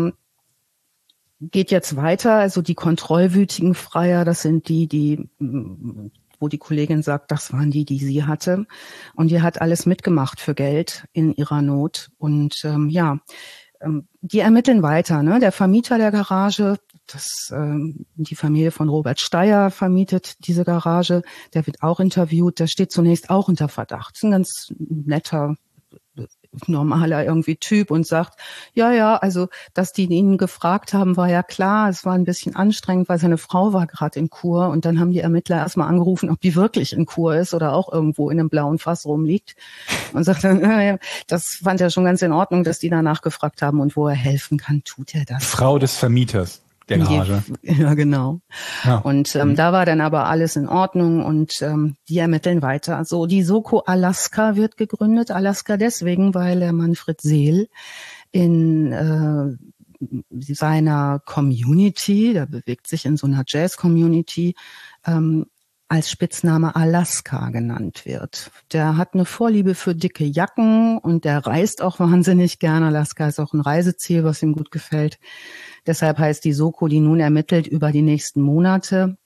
geht jetzt weiter. Also die kontrollwütigen Freier, das sind die, wo die Kollegin sagt, das waren die sie hatte. Und die hat alles mitgemacht für Geld in ihrer Not. Und die ermitteln weiter. Ne? Der Vermieter der Garage, die Familie von Robert Steyer vermietet diese Garage, der wird auch interviewt. Der steht zunächst auch unter Verdacht. Das ist ein ganz netter, normaler irgendwie Typ und sagt, ja, also, dass die ihn gefragt haben, war ja klar. Es war ein bisschen anstrengend, weil seine Frau war gerade in Kur und dann haben die Ermittler erstmal angerufen, ob die wirklich in Kur ist oder auch irgendwo in einem blauen Fass rumliegt und sagt dann, das fand er schon ganz in Ordnung, dass die danach gefragt haben und wo er helfen kann, tut er das. Frau des Vermieters der Garage. Ja, genau. Ja. Und da war dann aber alles in Ordnung und die ermitteln weiter. Also die Soko Alaska wird gegründet. Alaska deswegen, weil der Manfred Seel in seiner Community, der bewegt sich in so einer Jazz-Community, als Spitzname Alaska genannt wird. Der hat eine Vorliebe für dicke Jacken und der reist auch wahnsinnig gerne. Alaska ist auch ein Reiseziel, was ihm gut gefällt. Deshalb heißt die Soko, die nun ermittelt über die nächsten Monate,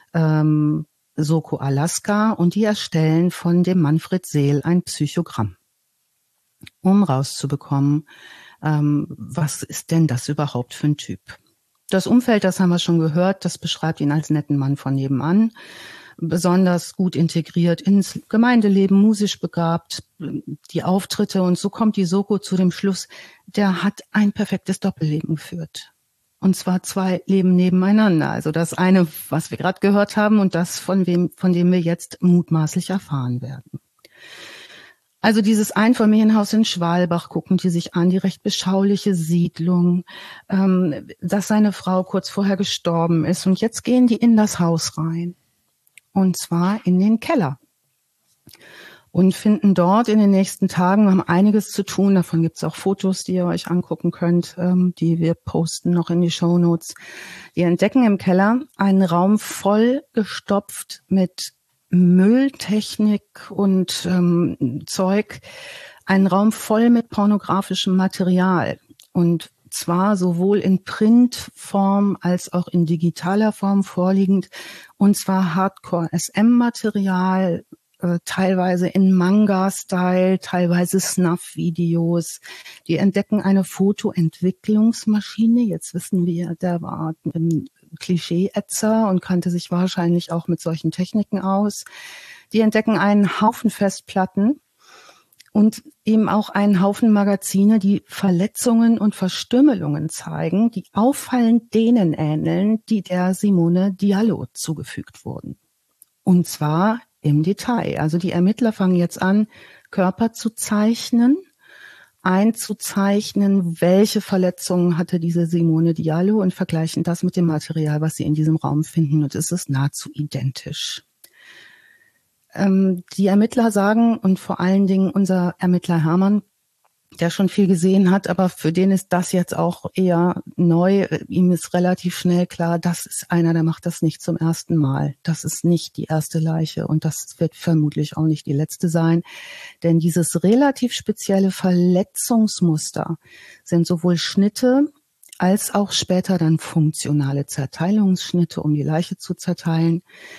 Soko Alaska, und die erstellen von dem Manfred Seel ein Psychogramm, um rauszubekommen, was ist denn das überhaupt für ein Typ. Das Umfeld, das haben wir schon gehört, das beschreibt ihn als netten Mann von nebenan, besonders gut integriert ins Gemeindeleben, musisch begabt, die Auftritte, und so kommt die Soko zu dem Schluss, der hat ein perfektes Doppelleben geführt. Und zwar 2 Leben nebeneinander. Also das eine, was wir gerade gehört haben, und das, von dem wir jetzt mutmaßlich erfahren werden. Also dieses Einfamilienhaus in Schwalbach gucken die sich an, die recht beschauliche Siedlung, dass seine Frau kurz vorher gestorben ist. Und jetzt gehen die in das Haus rein. Und zwar in den Keller. und finden dort in den nächsten Tagen, haben einiges zu tun. Davon gibt es auch Fotos, die ihr euch angucken könnt, die wir posten noch in die Shownotes. Die entdecken im Keller einen Raum voll gestopft mit Mülltechnik und Zeug, einen Raum voll mit pornografischem Material. Und zwar sowohl in Printform als auch in digitaler Form vorliegend, und zwar Hardcore-SM-Material, teilweise in Manga-Style, teilweise Snuff-Videos. Die entdecken eine Fotoentwicklungsmaschine. Jetzt wissen wir, der war ein Klischee-Ätzer und kannte sich wahrscheinlich auch mit solchen Techniken aus. Die entdecken einen Haufen Festplatten und eben auch einen Haufen Magazine, die Verletzungen und Verstümmelungen zeigen, die auffallend denen ähneln, die der Simone Diallo zugefügt wurden. Und zwar im Detail. Also die Ermittler fangen jetzt an, Körper zu zeichnen, einzuzeichnen, welche Verletzungen hatte diese Simone Diallo und vergleichen das mit dem Material, was sie in diesem Raum finden. Und es ist nahezu identisch. Die Ermittler sagen, und vor allen Dingen unser Ermittler Hermann, der schon viel gesehen hat, aber für den ist das jetzt auch eher neu. Ihm ist relativ schnell klar, das ist einer, der macht das nicht zum ersten Mal. Das ist nicht die erste Leiche und das wird vermutlich auch nicht die letzte sein. Denn dieses relativ spezielle Verletzungsmuster sind sowohl Schnitte als auch später dann funktionale Zerteilungsschnitte, um die Leiche zu zerteilen.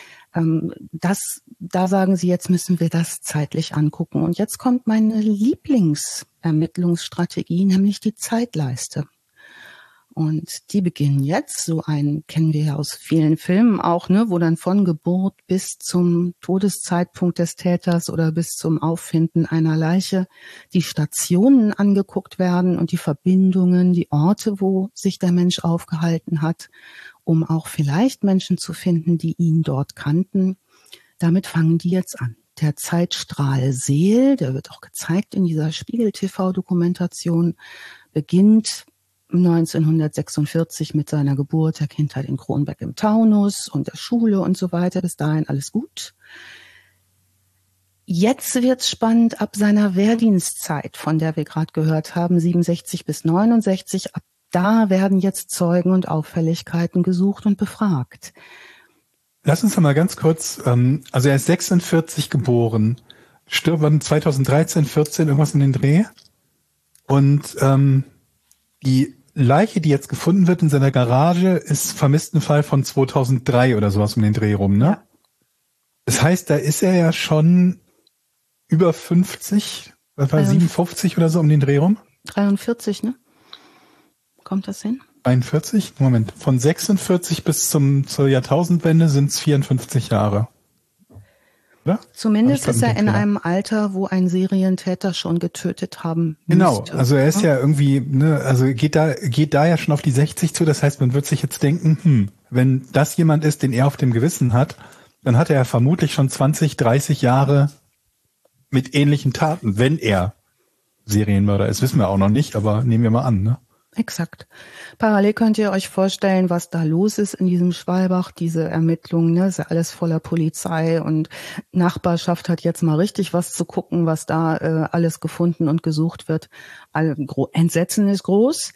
Da sagen sie, jetzt müssen wir das zeitlich angucken. Und jetzt kommt meine Lieblingsermittlungsstrategie, nämlich die Zeitleiste. Und die beginnen jetzt, so einen kennen wir ja aus vielen Filmen auch, ne, wo dann von Geburt bis zum Todeszeitpunkt des Täters oder bis zum Auffinden einer Leiche die Stationen angeguckt werden und die Verbindungen, die Orte, wo sich der Mensch aufgehalten hat, um auch vielleicht Menschen zu finden, die ihn dort kannten. Damit fangen die jetzt an. Der Zeitstrahl Seel, der wird auch gezeigt in dieser Spiegel-TV-Dokumentation, beginnt 1946 mit seiner Geburt, der Kindheit in Kronberg im Taunus und der Schule und so weiter. Bis dahin alles gut. Jetzt wird's spannend ab seiner Wehrdienstzeit, von der wir gerade gehört haben, 67 bis 69. Ab da werden jetzt Zeugen und Auffälligkeiten gesucht und befragt. Lass uns mal ganz kurz, also er ist 46 geboren, stirbt 2013, 14, irgendwas in den Dreh. Und die Leiche, die jetzt gefunden wird in seiner Garage, ist vermissten Fall von 2003 oder sowas um den Dreh rum, ne? Ja. Das heißt, da ist er ja schon über 50, was war 57 oder so um den Dreh rum? 43, ne? Kommt das hin? 41? Moment. Von 46 bis zur Jahrtausendwende sind es 54 Jahre. Oder? Zumindest ist er in einem Alter, wo ein Serientäter schon getötet haben müsste. Genau, also er ist ja irgendwie, ne, also geht da ja schon auf die 60 zu. Das heißt, man wird sich jetzt denken, wenn das jemand ist, den er auf dem Gewissen hat, dann hat er ja vermutlich schon 20, 30 Jahre mit ähnlichen Taten, wenn er Serienmörder ist. Wissen wir auch noch nicht, aber nehmen wir mal an, ne? Exakt. Parallel könnt ihr euch vorstellen, was da los ist in diesem Schwalbach, diese Ermittlungen, ne, ist ja alles voller Polizei und Nachbarschaft hat jetzt mal richtig was zu gucken, was da alles gefunden und gesucht wird. Entsetzen ist groß.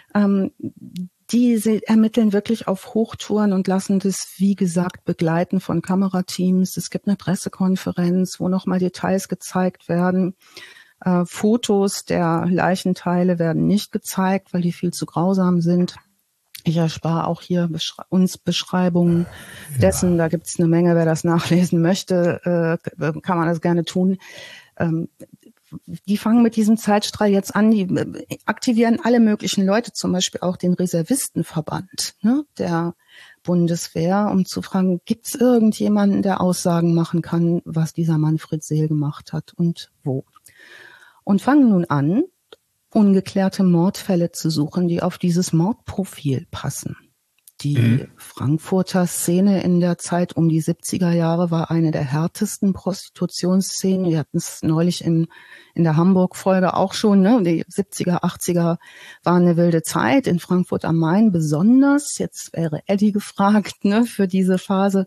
Die ermitteln wirklich auf Hochtouren und lassen das, wie gesagt, begleiten von Kamerateams. Es gibt eine Pressekonferenz, wo nochmal Details gezeigt werden. Fotos der Leichenteile werden nicht gezeigt, weil die viel zu grausam sind. Ich erspare auch hier uns Beschreibungen dessen. Da gibt es eine Menge, wer das nachlesen möchte, kann man das gerne tun. Die fangen mit diesem Zeitstrahl jetzt an, die aktivieren alle möglichen Leute, zum Beispiel auch den Reservistenverband, ne, der Bundeswehr, um zu fragen, gibt es irgendjemanden, der Aussagen machen kann, was dieser Manfred Seel gemacht hat und wo. Und fangen nun an, ungeklärte Mordfälle zu suchen, die auf dieses Mordprofil passen. Die Frankfurter Szene in der Zeit um die 70er Jahre war eine der härtesten Prostitutionsszenen. Wir hatten es neulich in der Hamburg-Folge auch schon, ne? Die 70er, 80er waren eine wilde Zeit, in Frankfurt am Main besonders. Jetzt wäre Eddie gefragt, ne, für diese Phase.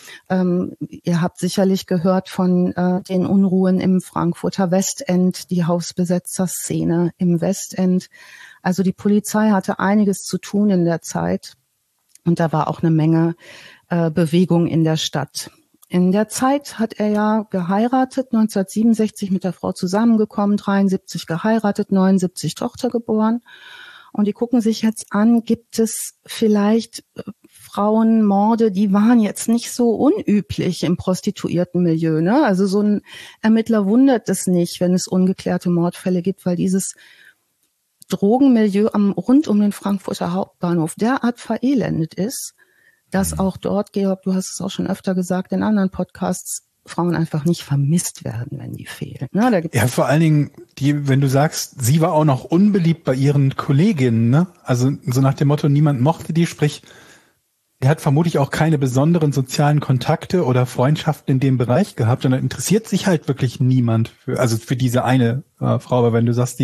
Ihr habt sicherlich gehört von den Unruhen im Frankfurter Westend, die Hausbesetzerszene im Westend. Also die Polizei hatte einiges zu tun in der Zeit. Und da war auch eine Menge Bewegung in der Stadt. In der Zeit hat er ja geheiratet, 1967 mit der Frau zusammengekommen, 73 geheiratet, 79 Tochter geboren. Und die gucken sich jetzt an, gibt es vielleicht Frauenmorde, die waren jetzt nicht so unüblich im Prostituiertenmilieu, ne? Also so ein Ermittler wundert es nicht, wenn es ungeklärte Mordfälle gibt, weil dieses Drogenmilieu rund um den Frankfurter Hauptbahnhof derart verelendet ist, dass auch dort, Georg, du hast es auch schon öfter gesagt in anderen Podcasts, Frauen einfach nicht vermisst werden, wenn die fehlen. Ne? Da gibt's vor allen Dingen, wenn du sagst, sie war auch noch unbeliebt bei ihren Kolleginnen, ne? Also so nach dem Motto, niemand mochte die, sprich, er hat vermutlich auch keine besonderen sozialen Kontakte oder Freundschaften in dem Bereich gehabt, und dann interessiert sich halt wirklich niemand für diese eine Frau. Aber wenn du sagst,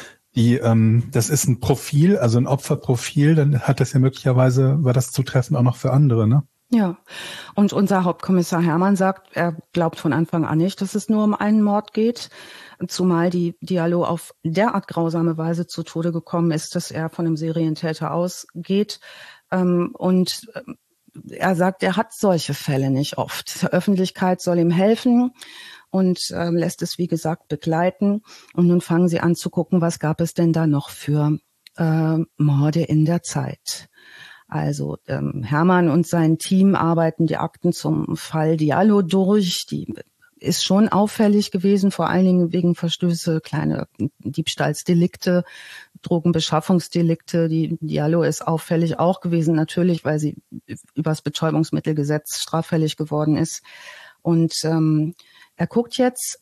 das ist ein Profil, also ein Opferprofil, dann hat das ja möglicherweise, war das zutreffend auch noch für andere, ne? Ja, und unser Hauptkommissar Hermann sagt, er glaubt von Anfang an nicht, dass es nur um einen Mord geht, zumal die Diallo auf derart grausame Weise zu Tode gekommen ist, dass er von einem Serientäter ausgeht. Und er sagt, er hat solche Fälle nicht oft. Die Öffentlichkeit soll ihm helfen und lässt es, wie gesagt, begleiten. Und nun fangen sie an zu gucken, was gab es denn da noch für Morde in der Zeit. Also Hermann und sein Team arbeiten die Akten zum Fall Diallo durch. Die ist schon auffällig gewesen, vor allen Dingen wegen Verstöße, kleine Diebstahlsdelikte, Drogenbeschaffungsdelikte. Die Diallo ist auffällig auch gewesen, natürlich, weil sie übers Betäubungsmittelgesetz straffällig geworden ist. Und er guckt jetzt,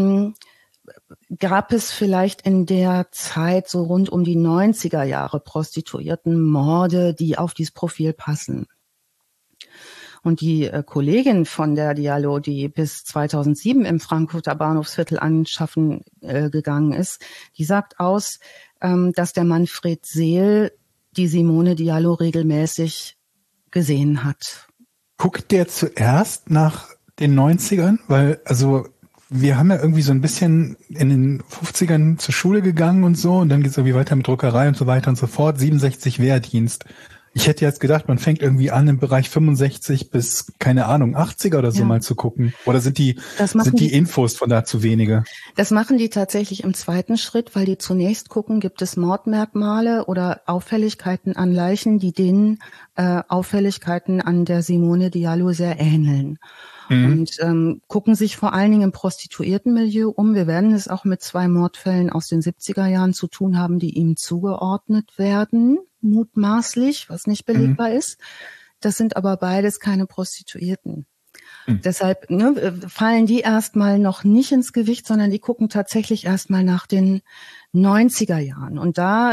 gab es vielleicht in der Zeit so rund um die 90er Jahre Prostituiertenmorde, die auf dieses Profil passen. Und die Kollegin von der Diallo, die bis 2007 im Frankfurter Bahnhofsviertel anschaffen gegangen ist, die sagt aus, dass der Manfred Seel die Simone Diallo regelmäßig gesehen hat. Guckt der zuerst nach den 90ern? Weil, also wir haben ja irgendwie so ein bisschen in den 50ern zur Schule gegangen und so, und dann geht es irgendwie weiter mit Druckerei und so weiter und so fort. 67 Wehrdienst. Ich hätte jetzt gedacht, man fängt irgendwie an, im Bereich 65 bis, keine Ahnung, 80er oder so mal zu gucken. Oder sind die Infos von da zu wenige? Das machen die tatsächlich im zweiten Schritt, weil die zunächst gucken, gibt es Mordmerkmale oder Auffälligkeiten an Leichen, die den Auffälligkeiten an der Simone Diallo sehr ähneln. Und gucken sich vor allen Dingen im Prostituiertenmilieu um. Wir werden es auch mit 2 Mordfällen aus den 70er Jahren zu tun haben, die ihm zugeordnet werden, mutmaßlich, was nicht belegbar ist. Das sind aber beides keine Prostituierten. Deshalb fallen die erstmal noch nicht ins Gewicht, sondern die gucken tatsächlich erstmal nach den 90er Jahren. Und da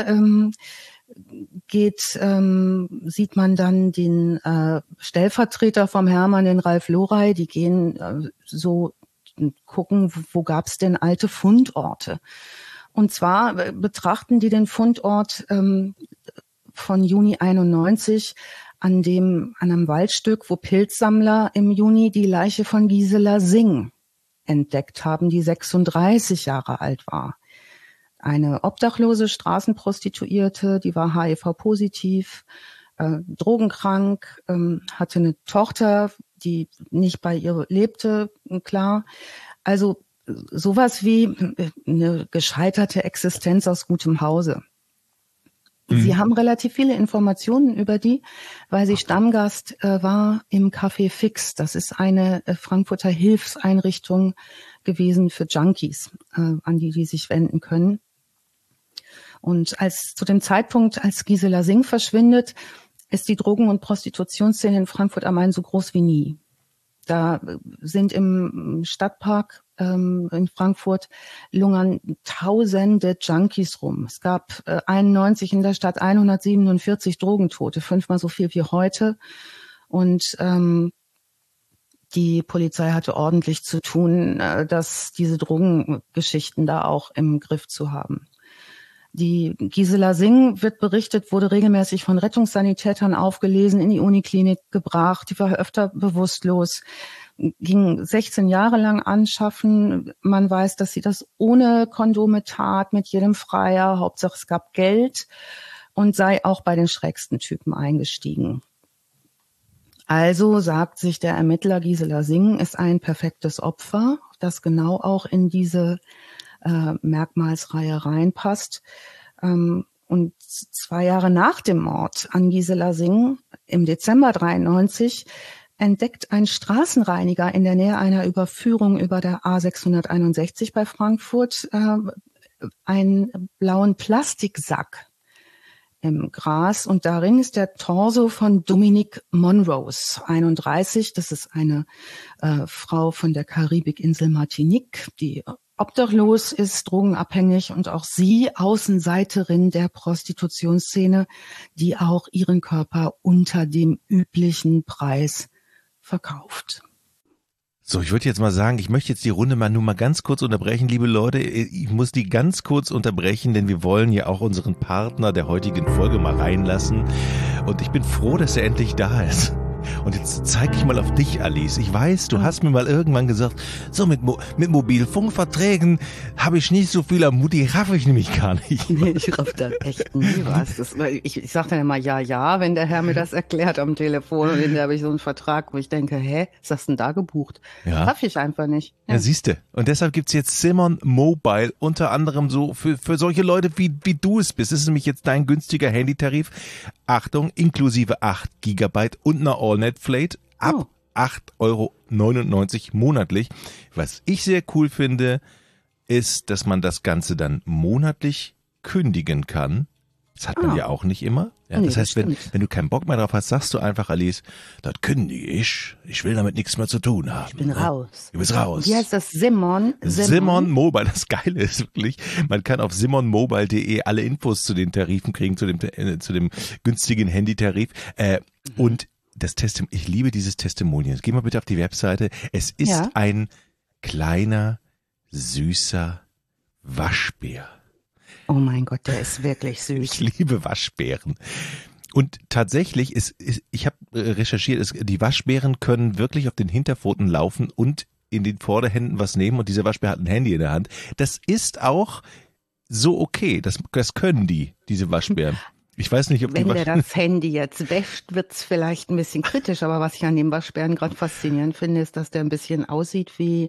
sieht man dann den Stellvertreter vom Hermann, den Ralf Lorey, die gehen gucken, wo gab's denn alte Fundorte. Und zwar betrachten die den Fundort von Juni 91 an einem Waldstück, wo Pilzsammler im Juni die Leiche von Gisela Singh entdeckt haben, die 36 Jahre alt war. Eine obdachlose Straßenprostituierte, die war HIV-positiv, drogenkrank, hatte eine Tochter, die nicht bei ihr lebte, klar. Also sowas wie eine gescheiterte Existenz aus gutem Hause. Sie haben relativ viele Informationen über die, weil sie Stammgast war im Café Fix. Das ist eine Frankfurter Hilfseinrichtung gewesen für Junkies, an die sich wenden können. Und zu dem Zeitpunkt, als Gisela Singh verschwindet, ist die Drogen- und Prostitutionsszene in Frankfurt am Main so groß wie nie. Da sind im Stadtpark in Frankfurt lungern tausende Junkies rum. Es gab 91 in der Stadt 147 Drogentote, 5-mal so viel wie heute. Und die Polizei hatte ordentlich zu tun, dass diese Drogengeschichten da auch im Griff zu haben. Die Gisela Singh, wird berichtet, wurde regelmäßig von Rettungssanitätern aufgelesen, in die Uniklinik gebracht. Die war öfter bewusstlos, ging 16 Jahre lang anschaffen. Man weiß, dass sie das ohne Kondome tat, mit jedem Freier. Hauptsache es gab Geld und sei auch bei den schrägsten Typen eingestiegen. Also sagt sich der Ermittler, Gisela Singh ist ein perfektes Opfer, das genau auch in diese Merkmalsreihe reinpasst. Und 2 Jahre nach dem Mord an Gisela Singh, im Dezember 93, entdeckt ein Straßenreiniger in der Nähe einer Überführung über der A661 bei Frankfurt einen blauen Plastiksack im Gras, und darin ist der Torso von Dominique Monrose, 31. Das ist eine Frau von der Karibikinsel Martinique, die obdachlos ist, drogenabhängig und auch sie Außenseiterin der Prostitutionsszene, die auch ihren Körper unter dem üblichen Preis verkauft. So, ich würde jetzt mal sagen, ich möchte jetzt die Runde nur mal ganz kurz unterbrechen, liebe Leute. Ich muss die ganz kurz unterbrechen, denn wir wollen ja auch unseren Partner der heutigen Folge mal reinlassen. Und ich bin froh, dass er endlich da ist. Und jetzt zeige ich mal auf dich, Alice. Ich weiß, du hast mir mal irgendwann gesagt, so mit Mobilfunkverträgen habe ich nicht so viel am Mut, die raff ich nämlich gar nicht. Nee, ich raff da echt nie was. Ich sage dann immer ja, wenn der Herr mir das erklärt am Telefon, und da habe ich so einen Vertrag, wo ich denke, was hast du denn da gebucht? Ja. Raff ich einfach nicht. Ja, siehste. Und deshalb gibt's jetzt Simon Mobile, unter anderem so für solche Leute, wie du es bist. Das ist nämlich jetzt dein günstiger Handytarif. Achtung, inklusive 8 Gigabyte und einer All-Net-Flat ab 8,99 € monatlich. Was ich sehr cool finde, ist, dass man das Ganze dann monatlich kündigen kann. Das hat man ja auch nicht immer. Ja, Nee, das heißt, das wenn du keinen Bock mehr drauf hast, sagst du einfach, Alice, das kündige ich. Ich will damit nichts mehr zu tun haben. Ich bin raus. Du bist raus. Wie heißt das? Simon Mobile, das Geile ist wirklich, man kann auf simonmobile.de alle Infos zu den Tarifen kriegen, zu dem günstigen Handytarif. Und das ich liebe dieses Testimonial. Geh mal bitte auf die Webseite. Es ist ein kleiner, süßer Waschbär. Oh mein Gott, der ist wirklich süß. Ich liebe Waschbären. Und tatsächlich ich habe recherchiert, die Waschbären können wirklich auf den Hinterpfoten laufen und in den Vorderhänden was nehmen, und dieser Waschbär hat ein Handy in der Hand. Das ist auch so okay. Das können diese Waschbären. Ich weiß nicht, ob Wenn der das Handy jetzt wäscht, wird's vielleicht ein bisschen kritisch. Aber was ich an dem Waschbären gerade faszinierend finde, ist, dass der ein bisschen aussieht wie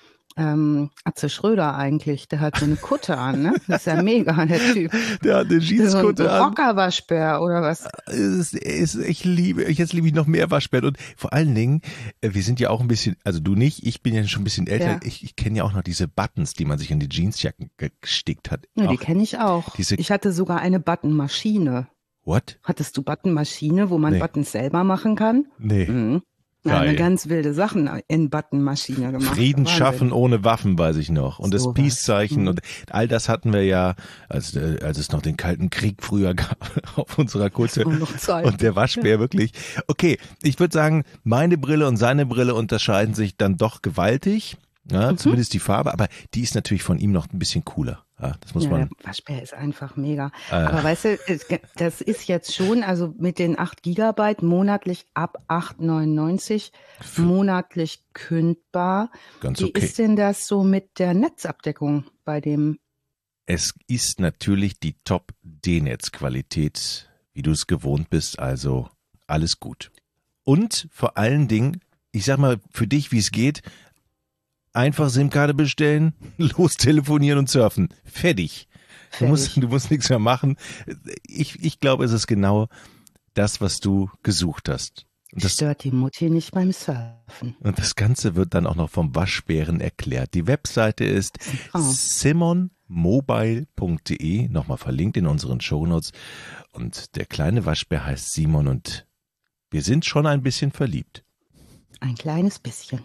Atze Schröder eigentlich. Der hat so eine Kutte an, ne? Das ist ja mega, der Typ. Der hat eine Jeanskutte an. Rockerwaschbär oder was? Jetzt liebe ich noch mehr Waschbären. Und vor allen Dingen, wir sind ja auch ein bisschen, also du nicht, ich bin ja schon ein bisschen älter. Ja. Ich kenne ja auch noch diese Buttons, die man sich in die Jeansjacken gestickt hat. Ja, die kenne ich auch. Ich hatte sogar eine Buttonmaschine. What? Hattest du Buttonmaschine, wo man Buttons selber machen kann? Nee. Mhm. Ja, eine ganz wilde Sachen in Buttonmaschine gemacht. Frieden schaffen ohne Waffen, weiß ich noch. Und das Peace-Zeichen und all das hatten wir ja, als es noch den Kalten Krieg früher gab, auf unserer Kutte. Und der Waschbär wirklich. Okay, ich würde sagen, meine Brille und seine Brille unterscheiden sich dann doch gewaltig. Ja, zumindest die Farbe, aber die ist natürlich von ihm noch ein bisschen cooler. Ja, das muss man. Der Waschbär ist einfach mega. Aber weißt du, das ist jetzt schon, also mit den 8 Gigabyte monatlich ab 8,99 monatlich kündbar. Ganz okay. Wie ist denn das so mit der Netzabdeckung bei dem? Es ist natürlich die Top-D-Netz-Qualität, wie du es gewohnt bist, also alles gut. Und vor allen Dingen, ich sag mal, für dich, wie es geht, einfach SIM-Karte bestellen, los telefonieren und surfen. Fertig. Du musst nichts mehr machen. Ich glaube, es ist genau das, was du gesucht hast. Das stört die Mutti nicht beim Surfen. Und das Ganze wird dann auch noch vom Waschbären erklärt. Die Webseite ist simonmobile.de, nochmal verlinkt in unseren Shownotes. Und der kleine Waschbär heißt Simon und wir sind schon ein bisschen verliebt. Ein kleines bisschen.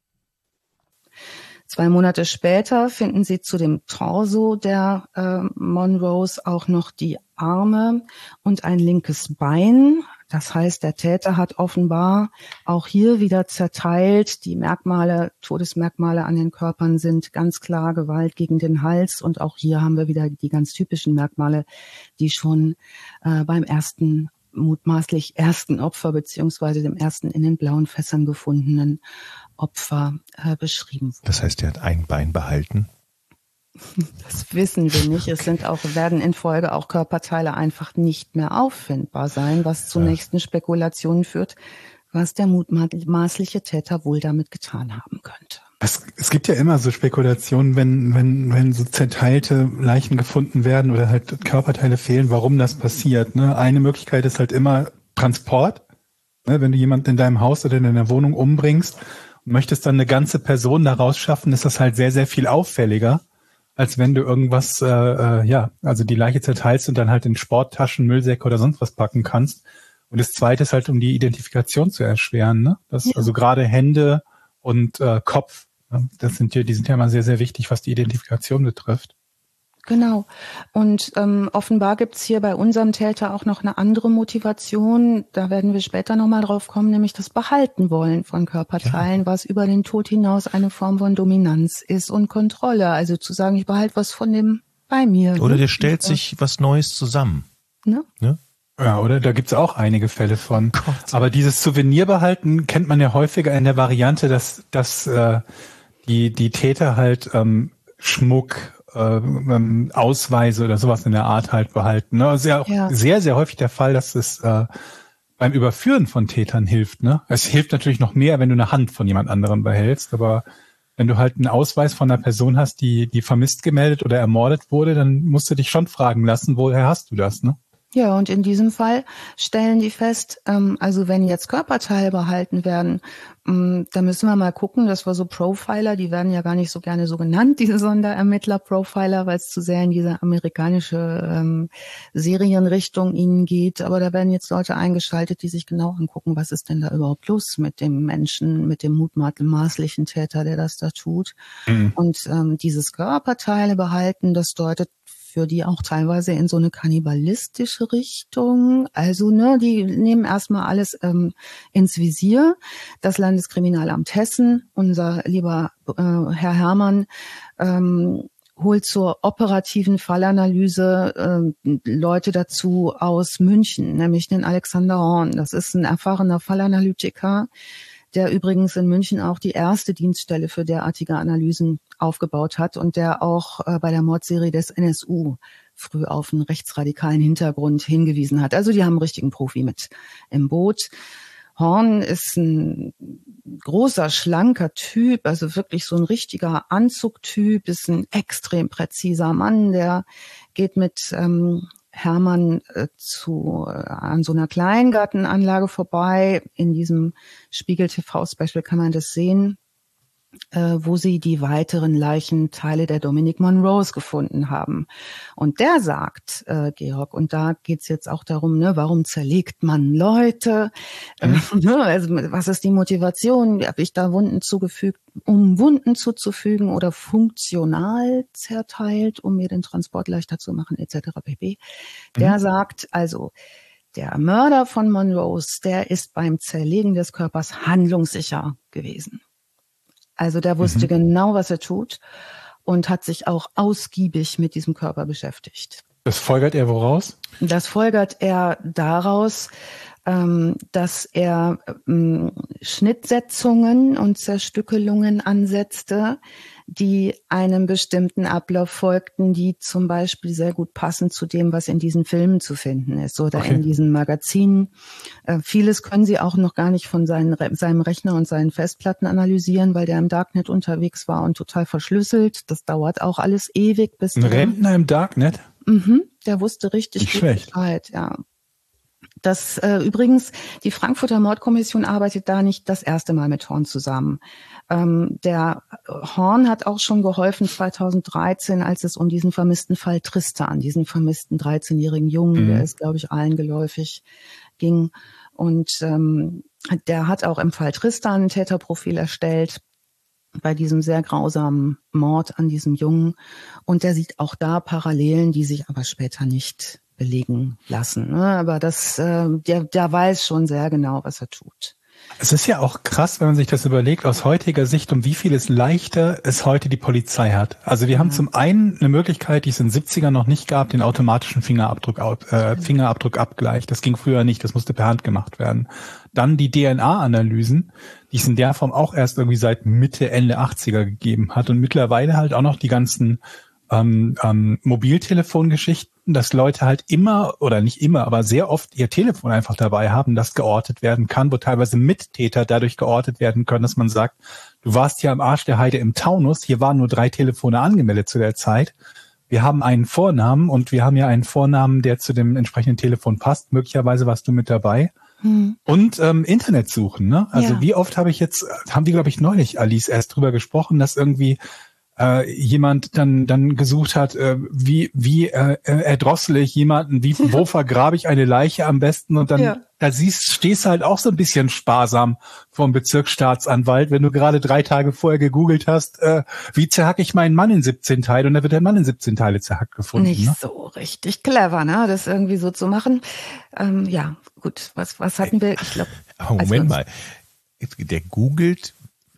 2 Monate später finden sie zu dem Torso der Monroes auch noch die Arme und ein linkes Bein. Das heißt, der Täter hat offenbar auch hier wieder zerteilt. Die Todesmerkmale an den Körpern sind ganz klar Gewalt gegen den Hals. Und auch hier haben wir wieder die ganz typischen Merkmale, die schon beim mutmaßlich ersten Opfer beziehungsweise dem ersten in den blauen Fässern gefundenen Opfer beschrieben wurden. Das heißt, er hat ein Bein behalten? Das wissen wir nicht. Es werden in Folge auch Körperteile einfach nicht mehr auffindbar sein, was zu nächsten Spekulationen führt, was der mutmaßliche Täter wohl damit getan haben könnte. Es gibt ja immer so Spekulationen, wenn so zerteilte Leichen gefunden werden oder halt Körperteile fehlen, warum das passiert. Ne? Eine Möglichkeit ist halt immer Transport. Ne? Wenn du jemanden in deinem Haus oder in deiner Wohnung umbringst und möchtest dann eine ganze Person da rausschaffen, ist das halt sehr, sehr viel auffälliger, als wenn du irgendwas, also die Leiche zerteilst und dann halt in Sporttaschen, Müllsäcke oder sonst was packen kannst. Und das Zweite ist halt, um die Identifikation zu erschweren. Ne? Also gerade Hände und Kopf, die sind ja mal sehr, sehr wichtig, was die Identifikation betrifft. Genau. Und offenbar gibt's hier bei unserem Täter auch noch eine andere Motivation. Da werden wir später nochmal drauf kommen, nämlich das Behalten wollen von Körperteilen, was über den Tod hinaus eine Form von Dominanz ist und Kontrolle. Also zu sagen, ich behalte was von dem bei mir. Oder der stellt sich was Neues zusammen. Ne? Ne? Ja, oder? Da gibt's auch einige Fälle von. Gott. Aber dieses Souvenirbehalten kennt man ja häufiger in der Variante, dass die Täter halt Schmuck, Ausweise oder sowas in der Art halt behalten. Ne? Also ja auch sehr, sehr häufig der Fall, dass es beim Überführen von Tätern hilft. Ne? Es hilft natürlich noch mehr, wenn du eine Hand von jemand anderem behältst, aber wenn du halt einen Ausweis von einer Person hast, die vermisst gemeldet oder ermordet wurde, dann musst du dich schon fragen lassen, woher hast du das, ne? Ja, und in diesem Fall stellen die fest, also wenn jetzt Körperteile behalten werden, da müssen wir mal gucken, das war so Profiler, die werden ja gar nicht so gerne so genannt, diese Sonderermittler-Profiler, weil es zu sehr in diese amerikanische Serienrichtung ihnen geht. Aber da werden jetzt Leute eingeschaltet, die sich genau angucken, was ist denn da überhaupt los mit dem Menschen, mit dem mutmaßlichen Täter, der das da tut. Mhm. Und dieses Körperteile behalten, das deutet für die auch teilweise in so eine kannibalistische Richtung. Also, die nehmen erstmal alles ins Visier. Das Landeskriminalamt Hessen, unser lieber Herr Herrmann, holt zur operativen Fallanalyse Leute dazu aus München, nämlich den Alexander Horn. Das ist ein erfahrener Fallanalytiker, der übrigens in München auch die erste Dienststelle für derartige Analysen aufgebaut hat und der auch bei der Mordserie des NSU früh auf einen rechtsradikalen Hintergrund hingewiesen hat. Also die haben einen richtigen Profi mit im Boot. Horn ist ein großer, schlanker Typ, also wirklich so ein richtiger Anzugtyp, ist ein extrem präziser Mann, der geht mit Herrmann an so einer Kleingartenanlage vorbei. In diesem Spiegel-TV-Special kann man das sehen, wo sie die weiteren Leichenteile der Dominique Monroes gefunden haben. Und der sagt, Georg, und da geht's jetzt auch darum, warum zerlegt man Leute? Also was ist die Motivation? Habe ich da Wunden zugefügt, um Wunden zuzufügen oder funktional zerteilt, um mir den Transport leichter zu machen, etc. pp. Der sagt also, der Mörder von Monroes, der ist beim Zerlegen des Körpers handlungssicher gewesen. Also der wusste genau, was er tut und hat sich auch ausgiebig mit diesem Körper beschäftigt. Das folgert er woraus? Das folgert er daraus, dass er Schnittsetzungen und Zerstückelungen ansetzte, die einem bestimmten Ablauf folgten, die zum Beispiel sehr gut passen zu dem, was in diesen Filmen zu finden ist oder in diesen Magazinen. Vieles können sie auch noch gar nicht von seinem Rechner und seinen Festplatten analysieren, weil der im Darknet unterwegs war und total verschlüsselt. Das dauert auch alles ewig. Bis ein Rentner im Darknet? Der wusste richtig gut Bescheid, ja. Das übrigens, die Frankfurter Mordkommission arbeitet da nicht das erste Mal mit Horn zusammen. Der Horn hat auch schon geholfen 2013, als es um diesen vermissten Fall Tristan, diesen vermissten 13-jährigen Jungen, der ist, glaube ich, allen geläufig, ging. Und der hat auch im Fall Tristan ein Täterprofil erstellt bei diesem sehr grausamen Mord an diesem Jungen. Und der sieht auch da Parallelen, die sich aber später nicht belegen lassen. Ne? Aber der weiß schon sehr genau, was er tut. Es ist ja auch krass, wenn man sich das überlegt, aus heutiger Sicht, um wie vieles leichter es heute die Polizei hat. Also wir haben zum einen eine Möglichkeit, die es in den 70ern noch nicht gab, den automatischen Fingerabdruckabgleich. Das ging früher nicht, das musste per Hand gemacht werden. Dann die DNA-Analysen, die es in der Form auch erst irgendwie seit Mitte, Ende 80er gegeben hat. Und mittlerweile halt auch noch die ganzen Mobiltelefongeschichten, dass Leute halt immer oder nicht immer, aber sehr oft ihr Telefon einfach dabei haben, das geortet werden kann, wo teilweise Mittäter dadurch geortet werden können, dass man sagt, du warst hier am Arsch der Heide im Taunus, hier waren nur 3 Telefone angemeldet zu der Zeit. Wir haben einen Vornamen und wir haben ja einen Vornamen, der zu dem entsprechenden Telefon passt. Möglicherweise warst du mit dabei. Und Internet suchen, ne? Also wie oft haben wir, glaube ich, neulich, Alice, erst drüber gesprochen, dass irgendwie jemand dann gesucht hat, wie erdrossele ich jemanden, wo vergrabe ich eine Leiche am besten, und dann stehst du halt auch so ein bisschen sparsam vom Bezirksstaatsanwalt, wenn du gerade 3 Tage vorher gegoogelt hast, wie zerhacke ich meinen Mann in 17 Teile, und da wird der Mann in 17 Teile zerhackt gefunden. Nicht so richtig clever, ne, das irgendwie so zu machen. Ja, gut, was hatten wir? Ich glaube. Moment mal, der googelt,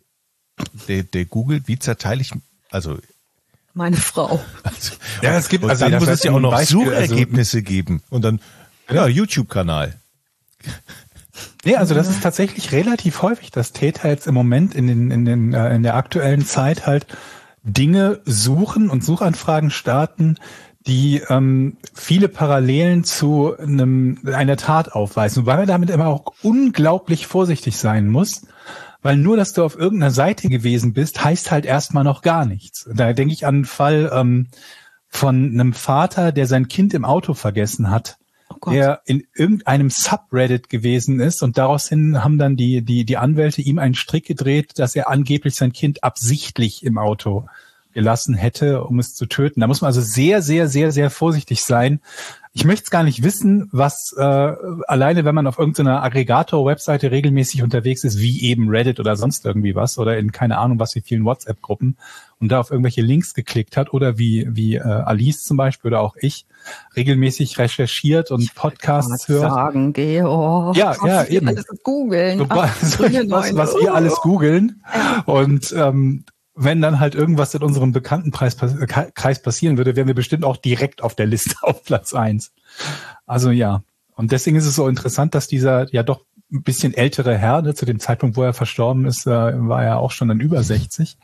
wie zerteile ich, also meine Frau. Ja, es gibt, also dann muss es ja auch noch Suchergebnisse geben und dann YouTube-Kanal. Nee, also das ist tatsächlich relativ häufig, dass Täter jetzt im Moment in der aktuellen Zeit halt Dinge suchen und Suchanfragen starten, die viele Parallelen zu einer Tat aufweisen. Wobei man damit immer auch unglaublich vorsichtig sein muss, weil nur, dass du auf irgendeiner Seite gewesen bist, heißt halt erstmal noch gar nichts. Da denke ich an einen Fall von einem Vater, der sein Kind im Auto vergessen hat, der in irgendeinem Subreddit gewesen ist, und daraus hin haben dann die Anwälte ihm einen Strick gedreht, dass er angeblich sein Kind absichtlich im Auto gelassen hätte, um es zu töten. Da muss man also sehr, sehr, sehr, sehr vorsichtig sein. Ich möchte es gar nicht wissen, was alleine, wenn man auf irgendeiner Aggregator-Webseite regelmäßig unterwegs ist, wie eben Reddit oder sonst irgendwie was, oder in keine Ahnung was, wie vielen WhatsApp-Gruppen, und da auf irgendwelche Links geklickt hat, oder wie Alice zum Beispiel oder auch ich regelmäßig recherchiert und Podcasts hört. Sagen, Georg. Ja, eben. Alles googeln. Was wir alles googeln. Und wenn dann halt irgendwas in unserem Bekanntenkreis passieren würde, wären wir bestimmt auch direkt auf der Liste auf Platz 1. Also ja. Und deswegen ist es so interessant, dass dieser ja doch ein bisschen ältere Herr, ne, zu dem Zeitpunkt, wo er verstorben ist, war er auch schon dann über 60.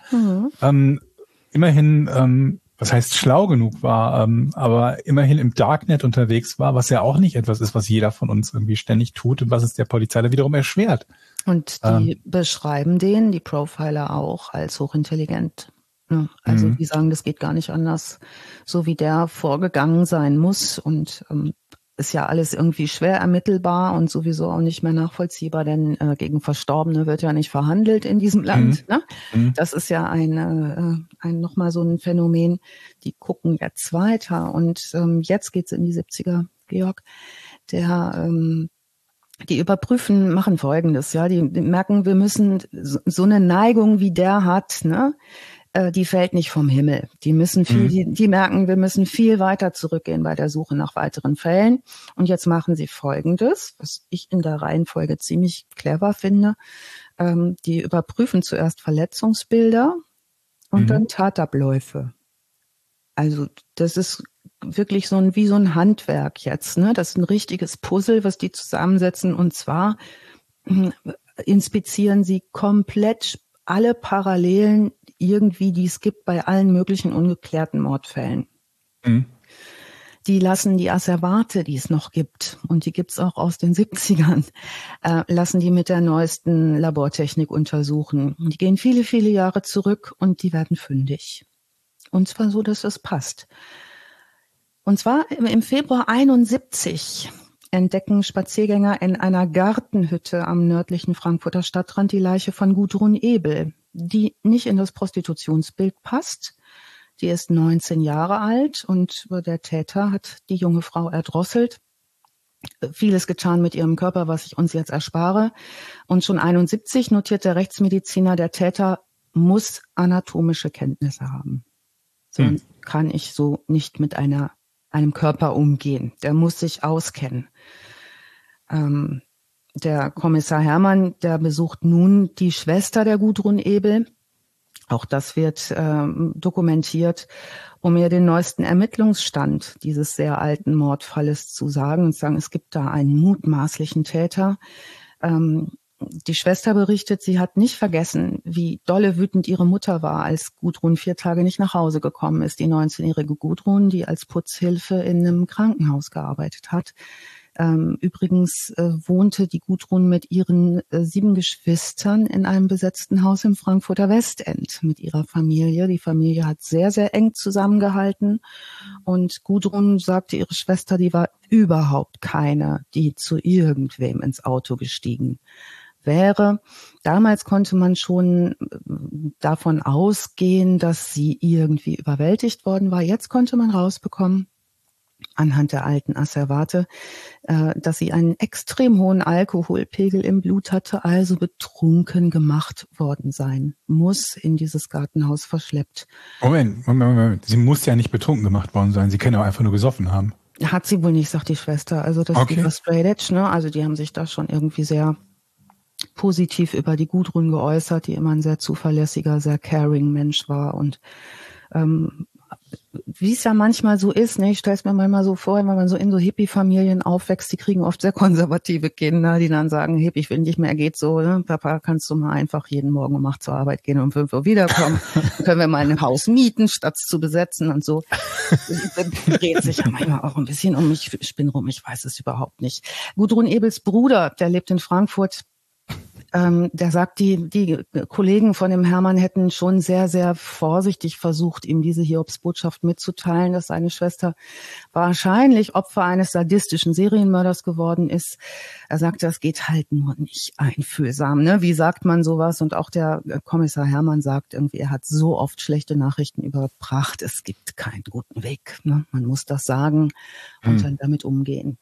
Immerhin, was heißt schlau genug war, aber immerhin im Darknet unterwegs war, was ja auch nicht etwas ist, was jeder von uns irgendwie ständig tut und was es der Polizei da wiederum erschwert. Und die beschreiben die Profiler auch als hochintelligent. Ne? Also die sagen, das geht gar nicht anders, so wie der vorgegangen sein muss, und ist ja alles irgendwie schwer ermittelbar und sowieso auch nicht mehr nachvollziehbar, denn gegen Verstorbene wird ja nicht verhandelt in diesem Land. Ne? Das ist ja ein nochmal so ein Phänomen. Die gucken jetzt weiter, und jetzt geht's in die 70er, Georg. Die machen Folgendes, ja, die merken, wir müssen so eine Neigung, wie der hat, ne, die fällt nicht vom Himmel. Die müssen die merken, wir müssen viel weiter zurückgehen bei der Suche nach weiteren Fällen. Und jetzt machen sie Folgendes, was ich in der Reihenfolge ziemlich clever finde. Die überprüfen zuerst Verletzungsbilder und dann Tatabläufe. Also das ist wirklich wie so ein Handwerk jetzt, ne? Das ist ein richtiges Puzzle, was die zusammensetzen, und zwar inspizieren sie komplett alle Parallelen irgendwie, die es gibt bei allen möglichen ungeklärten Mordfällen. Die lassen die Asservate, die es noch gibt, und die gibt's auch aus den 70ern, lassen die mit der neuesten Labortechnik untersuchen. Die gehen viele, viele Jahre zurück und die werden fündig. Und zwar so, dass es passt. Und zwar im Februar 71 entdecken Spaziergänger in einer Gartenhütte am nördlichen Frankfurter Stadtrand die Leiche von Gudrun Ebel, die nicht in das Prostitutionsbild passt. Die ist 19 Jahre alt und der Täter hat die junge Frau erdrosselt vieles getan mit ihrem Körper, was ich uns jetzt erspare. Und schon 71 notiert der Rechtsmediziner, der Täter muss anatomische Kenntnisse haben. Sonst kann ich so nicht mit einem Körper umgehen. Der muss sich auskennen. Der Kommissar Herrmann, der besucht nun die Schwester der Gudrun Ebel. Auch das wird dokumentiert, um ihr den neuesten Ermittlungsstand dieses sehr alten Mordfalles zu sagen und sagen, es gibt da einen mutmaßlichen Täter. Die Schwester berichtet, sie hat nicht vergessen, wie dolle wütend ihre Mutter war, als Gudrun 4 Tage nicht nach Hause gekommen ist. Die 19-jährige Gudrun, die als Putzhilfe in einem Krankenhaus gearbeitet hat. Übrigens wohnte die Gudrun mit ihren 7 Geschwistern in einem besetzten Haus im Frankfurter Westend mit ihrer Familie. Die Familie hat sehr, sehr eng zusammengehalten. Und Gudrun sagte, ihre Schwester, die war überhaupt keine, die zu irgendwem ins Auto gestiegen wäre. Damals konnte man schon davon ausgehen, dass sie irgendwie überwältigt worden war. Jetzt konnte man rausbekommen, anhand der alten Asservate, dass sie einen extrem hohen Alkoholpegel im Blut hatte, also betrunken gemacht worden sein muss, in dieses Gartenhaus verschleppt. Moment. Sie muss ja nicht betrunken gemacht worden sein. Sie kann auch einfach nur gesoffen haben. Hat sie wohl nicht, sagt die Schwester. Also das ist straight edge, ne? Also die haben sich da schon irgendwie sehr positiv über die Gudrun geäußert, die immer ein sehr zuverlässiger, sehr caring Mensch war. Und wie es ja manchmal so ist, ne, ich stelle es mir manchmal so vor, wenn man so in so Hippie-Familien aufwächst, die kriegen oft sehr konservative Kinder, die dann sagen, Hippie, ich will nicht mehr, geht so, ne? Papa, kannst du mal einfach jeden Morgen um 8 zur Arbeit gehen und um 5 Uhr wiederkommen? Können wir mal ein Haus mieten, statt es zu besetzen und so. Das dreht sich ja manchmal auch ein bisschen um mich, spinn rum, ich weiß es überhaupt nicht. Gudrun Ebels Bruder, der lebt in Frankfurt, der sagt, die Kollegen von dem Herrmann hätten schon sehr, sehr vorsichtig versucht, ihm diese Hiobsbotschaft mitzuteilen, dass seine Schwester wahrscheinlich Opfer eines sadistischen Serienmörders geworden ist. Er sagte, das geht halt nur nicht einfühlsam, ne? Wie sagt man sowas? Und auch der Kommissar Herrmann sagt irgendwie, er hat so oft schlechte Nachrichten überbracht, es gibt keinen guten Weg, ne? Man muss das sagen und dann damit umgehen.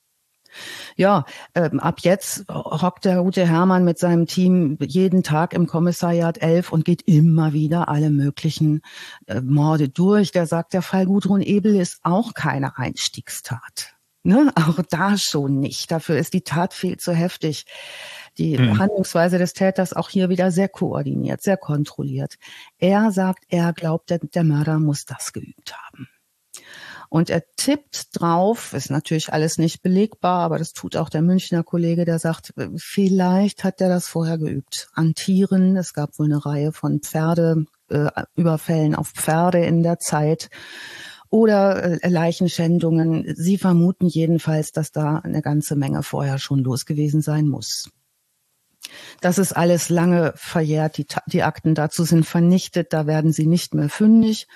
Ja, ab jetzt hockt der gute Herrmann mit seinem Team jeden Tag im Kommissariat 11 und geht immer wieder alle möglichen Morde durch. Der sagt, der Fall Gudrun Ebel ist auch keine Einstiegstat. Ne? Auch da schon nicht. Dafür ist die Tat viel zu heftig. Die Handlungsweise des Täters auch hier wieder sehr koordiniert, sehr kontrolliert. Er sagt, er glaubt, der Mörder muss das geübt haben. Und er tippt drauf, ist natürlich alles nicht belegbar, aber das tut auch der Münchner Kollege, der sagt, vielleicht hat er das vorher geübt. An Tieren, es gab wohl eine Reihe von Überfällen auf Pferde in der Zeit oder Leichenschändungen. Sie vermuten jedenfalls, dass da eine ganze Menge vorher schon los gewesen sein muss. Das ist alles lange verjährt, die Akten dazu sind vernichtet, da werden sie nicht mehr fündig.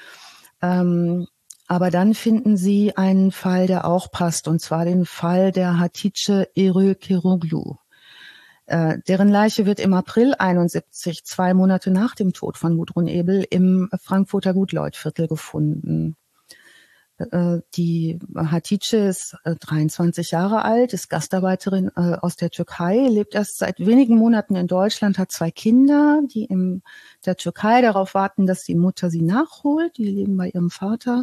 Aber dann finden sie einen Fall, der auch passt, und zwar den Fall der Hatice Erökeroğlu. Deren Leiche wird im April 71, 2 Monate nach dem Tod von Gudrun Ebel, im Frankfurter Gutleut-Viertel gefunden. Die Hatice ist 23 Jahre alt, ist Gastarbeiterin aus der Türkei, lebt erst seit wenigen Monaten in Deutschland, hat 2 Kinder, die in der Türkei darauf warten, dass die Mutter sie nachholt. Die leben bei ihrem Vater.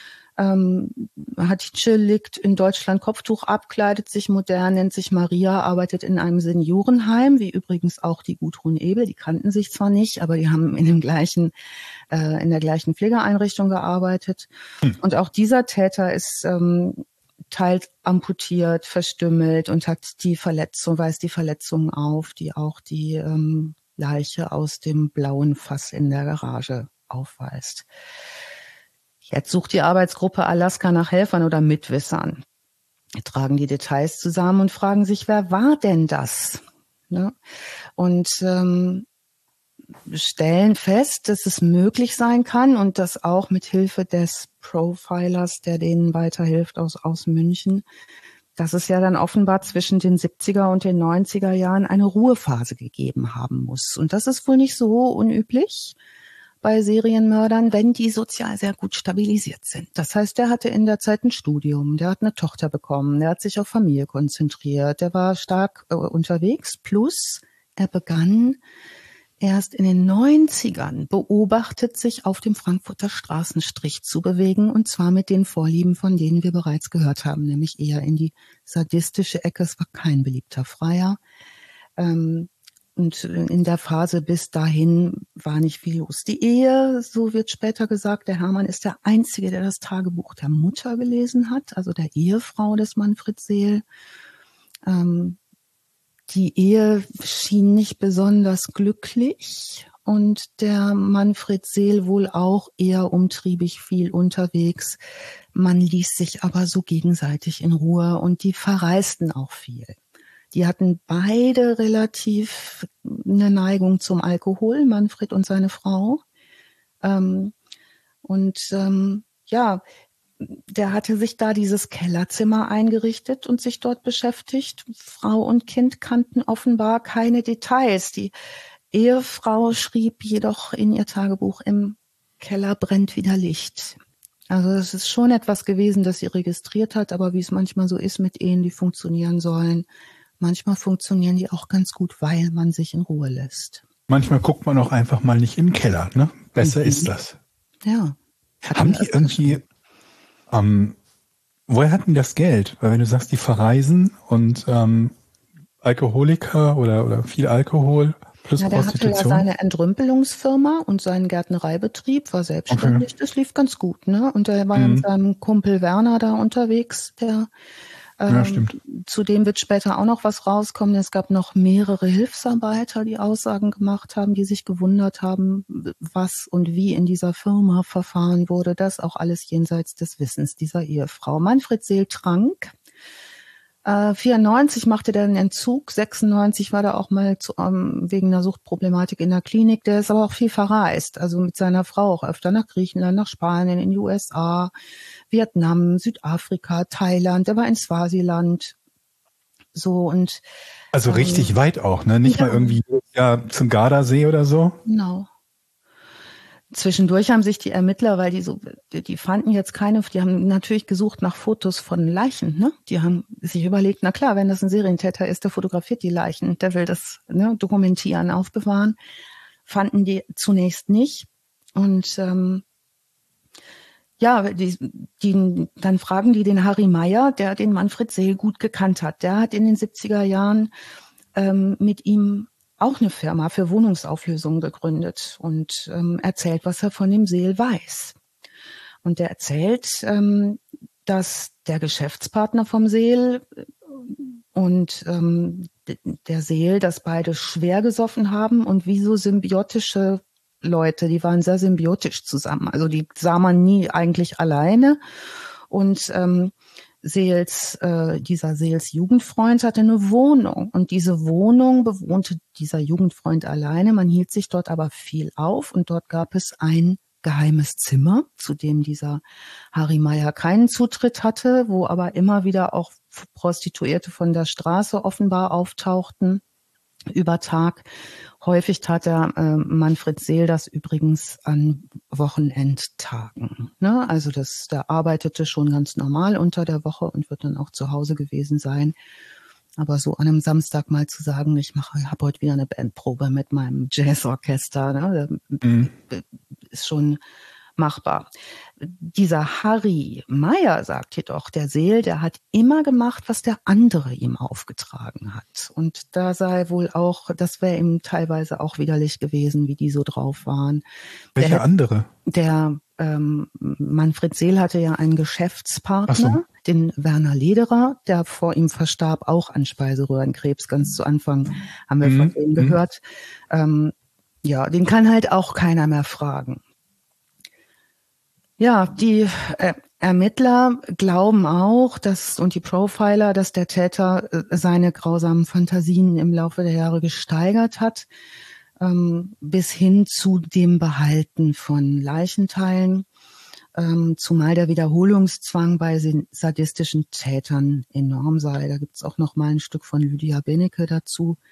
Hatice legt in Deutschland Kopftuch ab, kleidet sich modern, nennt sich Maria, arbeitet in einem Seniorenheim, wie übrigens auch die Gudrun Ebel. Die kannten sich zwar nicht, aber die haben in der gleichen Pflegeeinrichtung gearbeitet. Und auch dieser Täter ist teils amputiert, verstümmelt und weist die Verletzungen auf, die auch die Leiche aus dem blauen Fass in der Garage aufweist. Jetzt sucht die Arbeitsgruppe Alaska nach Helfern oder Mitwissern. Wir tragen die Details zusammen und fragen sich, wer war denn das? Ne? Und stellen fest, dass es möglich sein kann und das auch mit Hilfe des Profilers, der denen weiterhilft aus München, dass es ja dann offenbar zwischen den 70er und den 90er Jahren eine Ruhephase gegeben haben muss. Und das ist wohl nicht so unüblich. bei Serienmördern, wenn die sozial sehr gut stabilisiert sind. Das heißt, der hatte in der Zeit ein Studium, der hat eine Tochter bekommen, der hat sich auf Familie konzentriert, der war stark unterwegs, plus er begann erst in den 90ern beobachtet sich auf dem Frankfurter Straßenstrich zu bewegen, und zwar mit den Vorlieben, von denen wir bereits gehört haben, nämlich eher in die sadistische Ecke. Es war kein beliebter Freier. Und in der Phase bis dahin war nicht viel los. Die Ehe, so wird später gesagt, der Hermann ist der Einzige, der das Tagebuch der Mutter gelesen hat, also der Ehefrau des Manfred Seel. Die Ehe schien nicht besonders glücklich und der Manfred Seel wohl auch eher umtriebig, viel unterwegs. Man ließ sich aber so gegenseitig in Ruhe und die verreisten auch viel. Die hatten beide relativ eine Neigung zum Alkohol, Manfred und seine Frau. Der hatte sich da dieses Kellerzimmer eingerichtet und sich dort beschäftigt. Frau und Kind kannten offenbar keine Details. Die Ehefrau schrieb jedoch in ihr Tagebuch, im Keller brennt wieder Licht. Also es ist schon etwas gewesen, das sie registriert hat, aber wie es manchmal so ist mit Ehen, die funktionieren sollen, manchmal funktionieren die auch ganz gut, weil man sich in Ruhe lässt. Manchmal guckt man auch einfach mal nicht in den Keller, ne? Besser ist das. Ja. Haben die irgendwie... woher hatten die das Geld? Weil wenn du sagst, die verreisen und Alkoholiker oder viel Alkohol plus Prostitution. Der hatte ja seine Entrümpelungsfirma und seinen Gärtnereibetrieb, war selbstständig, Das lief ganz gut, ne? Und er war mit seinem Kumpel Werner da unterwegs, der stimmt. Zu dem wird später auch noch was rauskommen. Es gab noch mehrere Hilfsarbeiter, die Aussagen gemacht haben, die sich gewundert haben, was und wie in dieser Firma verfahren wurde. Das auch alles jenseits des Wissens dieser Ehefrau. Manfred Seel trank. 94 machte der einen Entzug, 96 war der auch mal wegen einer Suchtproblematik in der Klinik. Der ist aber auch viel verreist, also mit seiner Frau auch öfter nach Griechenland, nach Spanien, in die USA, Vietnam, Südafrika, Thailand. Der war in Swasiland. So und also richtig weit auch, ne? Nicht mal irgendwie zum Gardasee oder so. Genau. Zwischendurch haben sich die Ermittler, weil die fanden jetzt die haben natürlich gesucht nach Fotos von Leichen, ne? Die haben sich überlegt, na klar, wenn das ein Serientäter ist, der fotografiert die Leichen, der will das dokumentieren, aufbewahren. Fanden die zunächst nicht. Und dann fragen die den Harry Meyer, der den Manfred Seel gut gekannt hat. Der hat in den 70er Jahren mit ihm auch eine Firma für Wohnungsauflösung gegründet und erzählt, was er von dem Seel weiß. Und er erzählt, dass der Geschäftspartner vom Seel und der Seel, dass beide schwer gesoffen haben und wie so symbiotische Leute, die waren sehr symbiotisch zusammen. Also die sah man nie eigentlich alleine. Und dieser Seels Jugendfreund hatte eine Wohnung und diese Wohnung bewohnte dieser Jugendfreund alleine. Man hielt sich dort aber viel auf und dort gab es ein geheimes Zimmer, zu dem dieser Harry Meyer keinen Zutritt hatte, wo aber immer wieder auch Prostituierte von der Straße offenbar auftauchten über Tag. Häufig tat der Manfred Seel das übrigens an Wochenendtagen. Ne? Also der arbeitete schon ganz normal unter der Woche und wird dann auch zu Hause gewesen sein. Aber so an einem Samstag mal zu sagen, habe heute wieder eine Bandprobe mit meinem Jazzorchester, ne? Ist schon machbar. Dieser Harry Meyer sagt jedoch, der Seel, der hat immer gemacht, was der andere ihm aufgetragen hat. Und da sei wohl auch, das wäre ihm teilweise auch widerlich gewesen, wie die so drauf waren. Welcher andere? Der Manfred Seel hatte ja einen Geschäftspartner, den Werner Lederer, der vor ihm verstarb, auch an Speiseröhrenkrebs. Ganz zu Anfang haben wir von dem gehört. Den kann halt auch keiner mehr fragen. Ja, die Ermittler glauben auch, und die Profiler, dass der Täter seine grausamen Fantasien im Laufe der Jahre gesteigert hat, bis hin zu dem Behalten von Leichenteilen, zumal der Wiederholungszwang bei sadistischen Tätern enorm sei. Da gibt's auch noch mal ein Stück von Lydia Benecke dazu.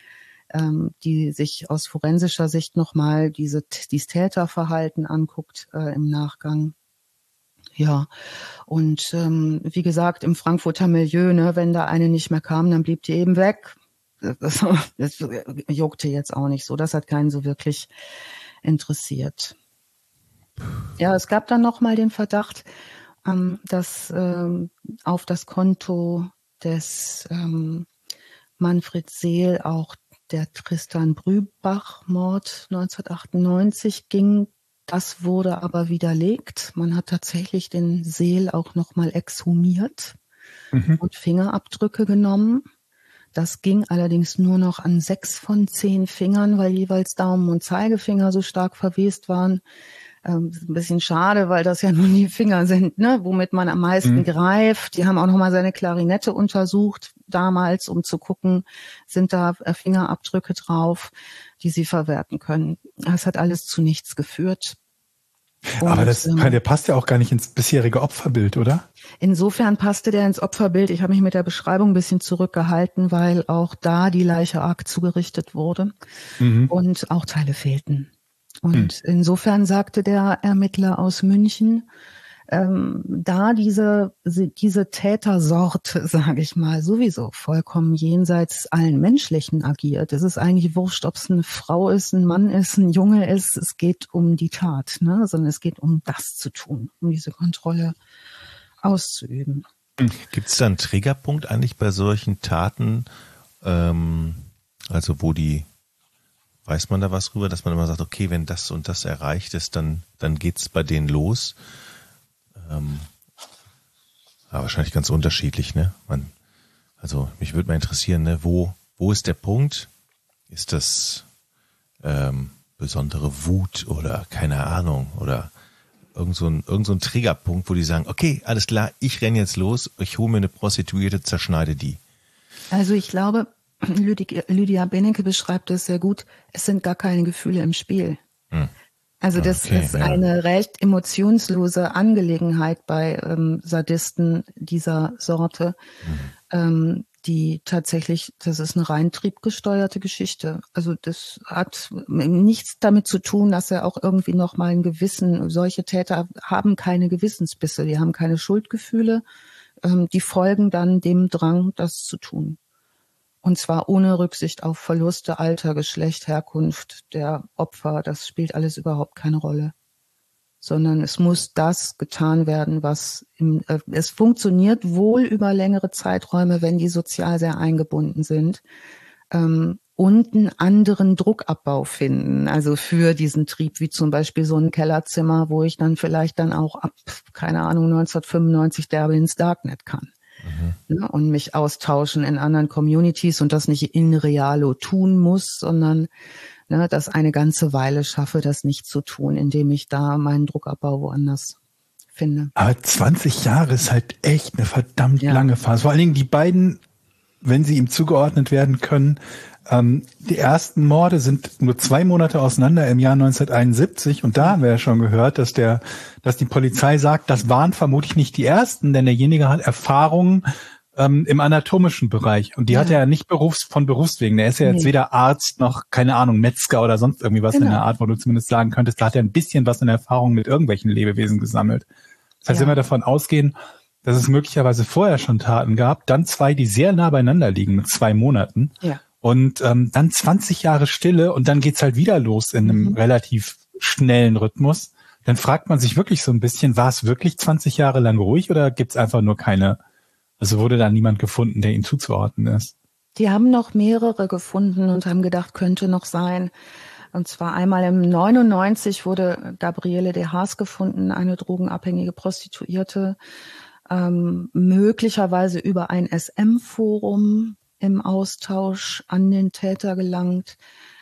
die sich aus forensischer Sicht nochmal dieses Täterverhalten anguckt im Nachgang. Ja, und wie gesagt, im Frankfurter Milieu, ne, wenn da eine nicht mehr kam, dann blieb die eben weg. Das juckte jetzt auch nicht so. Das hat keinen so wirklich interessiert. Ja, es gab dann nochmal den Verdacht, dass auf das Konto des Manfred Seel auch der Tristan Brübach-Mord 1998 ging. Das wurde aber widerlegt. Man hat tatsächlich den Seel auch nochmal exhumiert und Fingerabdrücke genommen. Das ging allerdings nur noch an 6 von 10 Fingern, weil jeweils Daumen und Zeigefinger so stark verwest waren. Ein bisschen schade, weil das ja nun die Finger sind, ne, womit man am meisten greift. Die haben auch nochmal seine Klarinette untersucht damals, um zu gucken, sind da Fingerabdrücke drauf, die sie verwerten können. Das hat alles zu nichts geführt. Aber der passt ja auch gar nicht ins bisherige Opferbild, oder? Insofern passte der ins Opferbild. Ich habe mich mit der Beschreibung ein bisschen zurückgehalten, weil auch da die Leiche arg zugerichtet wurde und auch Teile fehlten. Und insofern sagte der Ermittler aus München, da diese Tätersorte, sage ich mal, sowieso vollkommen jenseits allen Menschlichen agiert. Es ist eigentlich wurscht, ob es eine Frau ist, ein Mann ist, ein Junge ist. Es geht um die Tat, ne? Sondern es geht um das zu tun, um diese Kontrolle auszuüben. Gibt es da einen Triggerpunkt eigentlich bei solchen Taten, also weiß man da was rüber, dass man immer sagt, okay, wenn das und das erreicht ist, dann geht's bei denen los? Ja, wahrscheinlich ganz unterschiedlich, ne? Also mich würde mal interessieren, ne, wo ist der Punkt? Ist das besondere Wut oder keine Ahnung oder irgend so ein Triggerpunkt, wo die sagen, okay, alles klar, ich renne jetzt los, ich hole mir eine Prostituierte, zerschneide die. Also ich glaube, Lydia Benecke beschreibt es sehr gut, es sind gar keine Gefühle im Spiel. Also das ist eine recht emotionslose Angelegenheit bei Sadisten dieser Sorte, die tatsächlich, das ist eine rein triebgesteuerte Geschichte. Also das hat nichts damit zu tun, dass er auch irgendwie noch mal ein Gewissen, solche Täter haben keine Gewissensbisse, die haben keine Schuldgefühle, die folgen dann dem Drang, das zu tun. Und zwar ohne Rücksicht auf Verluste, Alter, Geschlecht, Herkunft der Opfer. Das spielt alles überhaupt keine Rolle. Sondern es muss das getan werden, was es funktioniert wohl über längere Zeiträume, wenn die sozial sehr eingebunden sind, und einen anderen Druckabbau finden. Also für diesen Trieb, wie zum Beispiel so ein Kellerzimmer, wo ich dann vielleicht dann auch ab, keine Ahnung, 1995 derbe ins Darknet kann. Ne, und mich austauschen in anderen Communities und das nicht in realo tun muss, sondern das eine ganze Weile schaffe, das nicht zu tun, indem ich da meinen Druckabbau woanders finde. Aber 20 Jahre ist halt echt eine verdammt lange Phase. Vor allen Dingen die beiden, wenn sie ihm zugeordnet werden können, die ersten Morde sind nur 2 Monate auseinander im Jahr 1971 und da haben wir ja schon gehört, dass die Polizei sagt, das waren vermutlich nicht die ersten, denn derjenige hat Erfahrungen im anatomischen Bereich und die hat er ja nicht von Berufswegen. Der ist ja jetzt weder Arzt noch, keine Ahnung, Metzger oder sonst irgendwie was in der Art, wo du zumindest sagen könntest, da hat er ein bisschen was in Erfahrung mit irgendwelchen Lebewesen gesammelt. Das heißt, wenn wir davon ausgehen, dass es möglicherweise vorher schon Taten gab, dann 2, die sehr nah beieinander liegen mit 2 Monaten. Ja. Und dann 20 Jahre Stille und dann geht's halt wieder los in einem relativ schnellen Rhythmus. Dann fragt man sich wirklich so ein bisschen, war es wirklich 20 Jahre lang ruhig oder gibt's einfach nur also wurde da niemand gefunden, der ihm zuzuordnen ist? Die haben noch mehrere gefunden und haben gedacht, könnte noch sein. Und zwar einmal im 99 wurde Gabriele de Haas gefunden, eine drogenabhängige Prostituierte, möglicherweise über ein SM-Forum im Austausch an den Täter gelangt.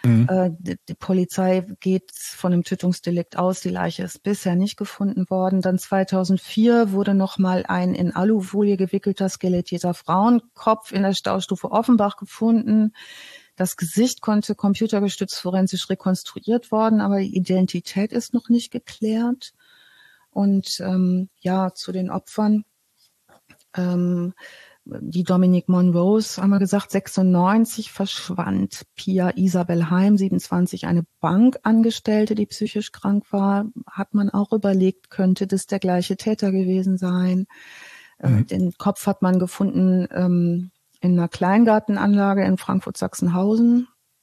Die Polizei geht von einem Tötungsdelikt aus. Die Leiche ist bisher nicht gefunden worden. Dann 2004 wurde nochmal ein in Alufolie gewickelter, skelettierter Frauenkopf in der Staustufe Offenbach gefunden. Das Gesicht konnte computergestützt forensisch rekonstruiert worden, aber die Identität ist noch nicht geklärt. Und zu den Opfern. die Dominique Monrose, haben wir gesagt, 96 verschwand Pia Isabel Heim, 27, eine Bankangestellte, die psychisch krank war. Hat man auch überlegt, könnte das der gleiche Täter gewesen sein. Den Kopf hat man gefunden in einer Kleingartenanlage in Frankfurt-Sachsenhausen.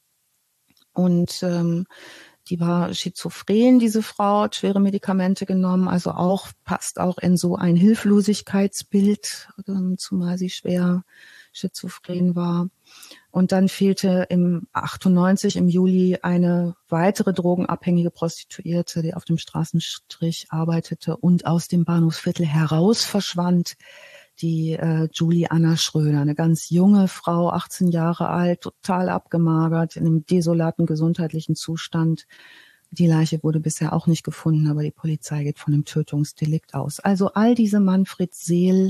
Und die war schizophren, diese Frau, hat schwere Medikamente genommen, also passt auch in so ein Hilflosigkeitsbild, zumal sie schwer schizophren war. Und dann fehlte im 98 im Juli eine weitere drogenabhängige Prostituierte, die auf dem Straßenstrich arbeitete und aus dem Bahnhofsviertel heraus verschwand. Die Julie Anna Schröder, eine ganz junge Frau, 18 Jahre alt, total abgemagert, in einem desolaten gesundheitlichen Zustand. Die Leiche wurde bisher auch nicht gefunden, aber die Polizei geht von einem Tötungsdelikt aus. Also all diese Manfred Seel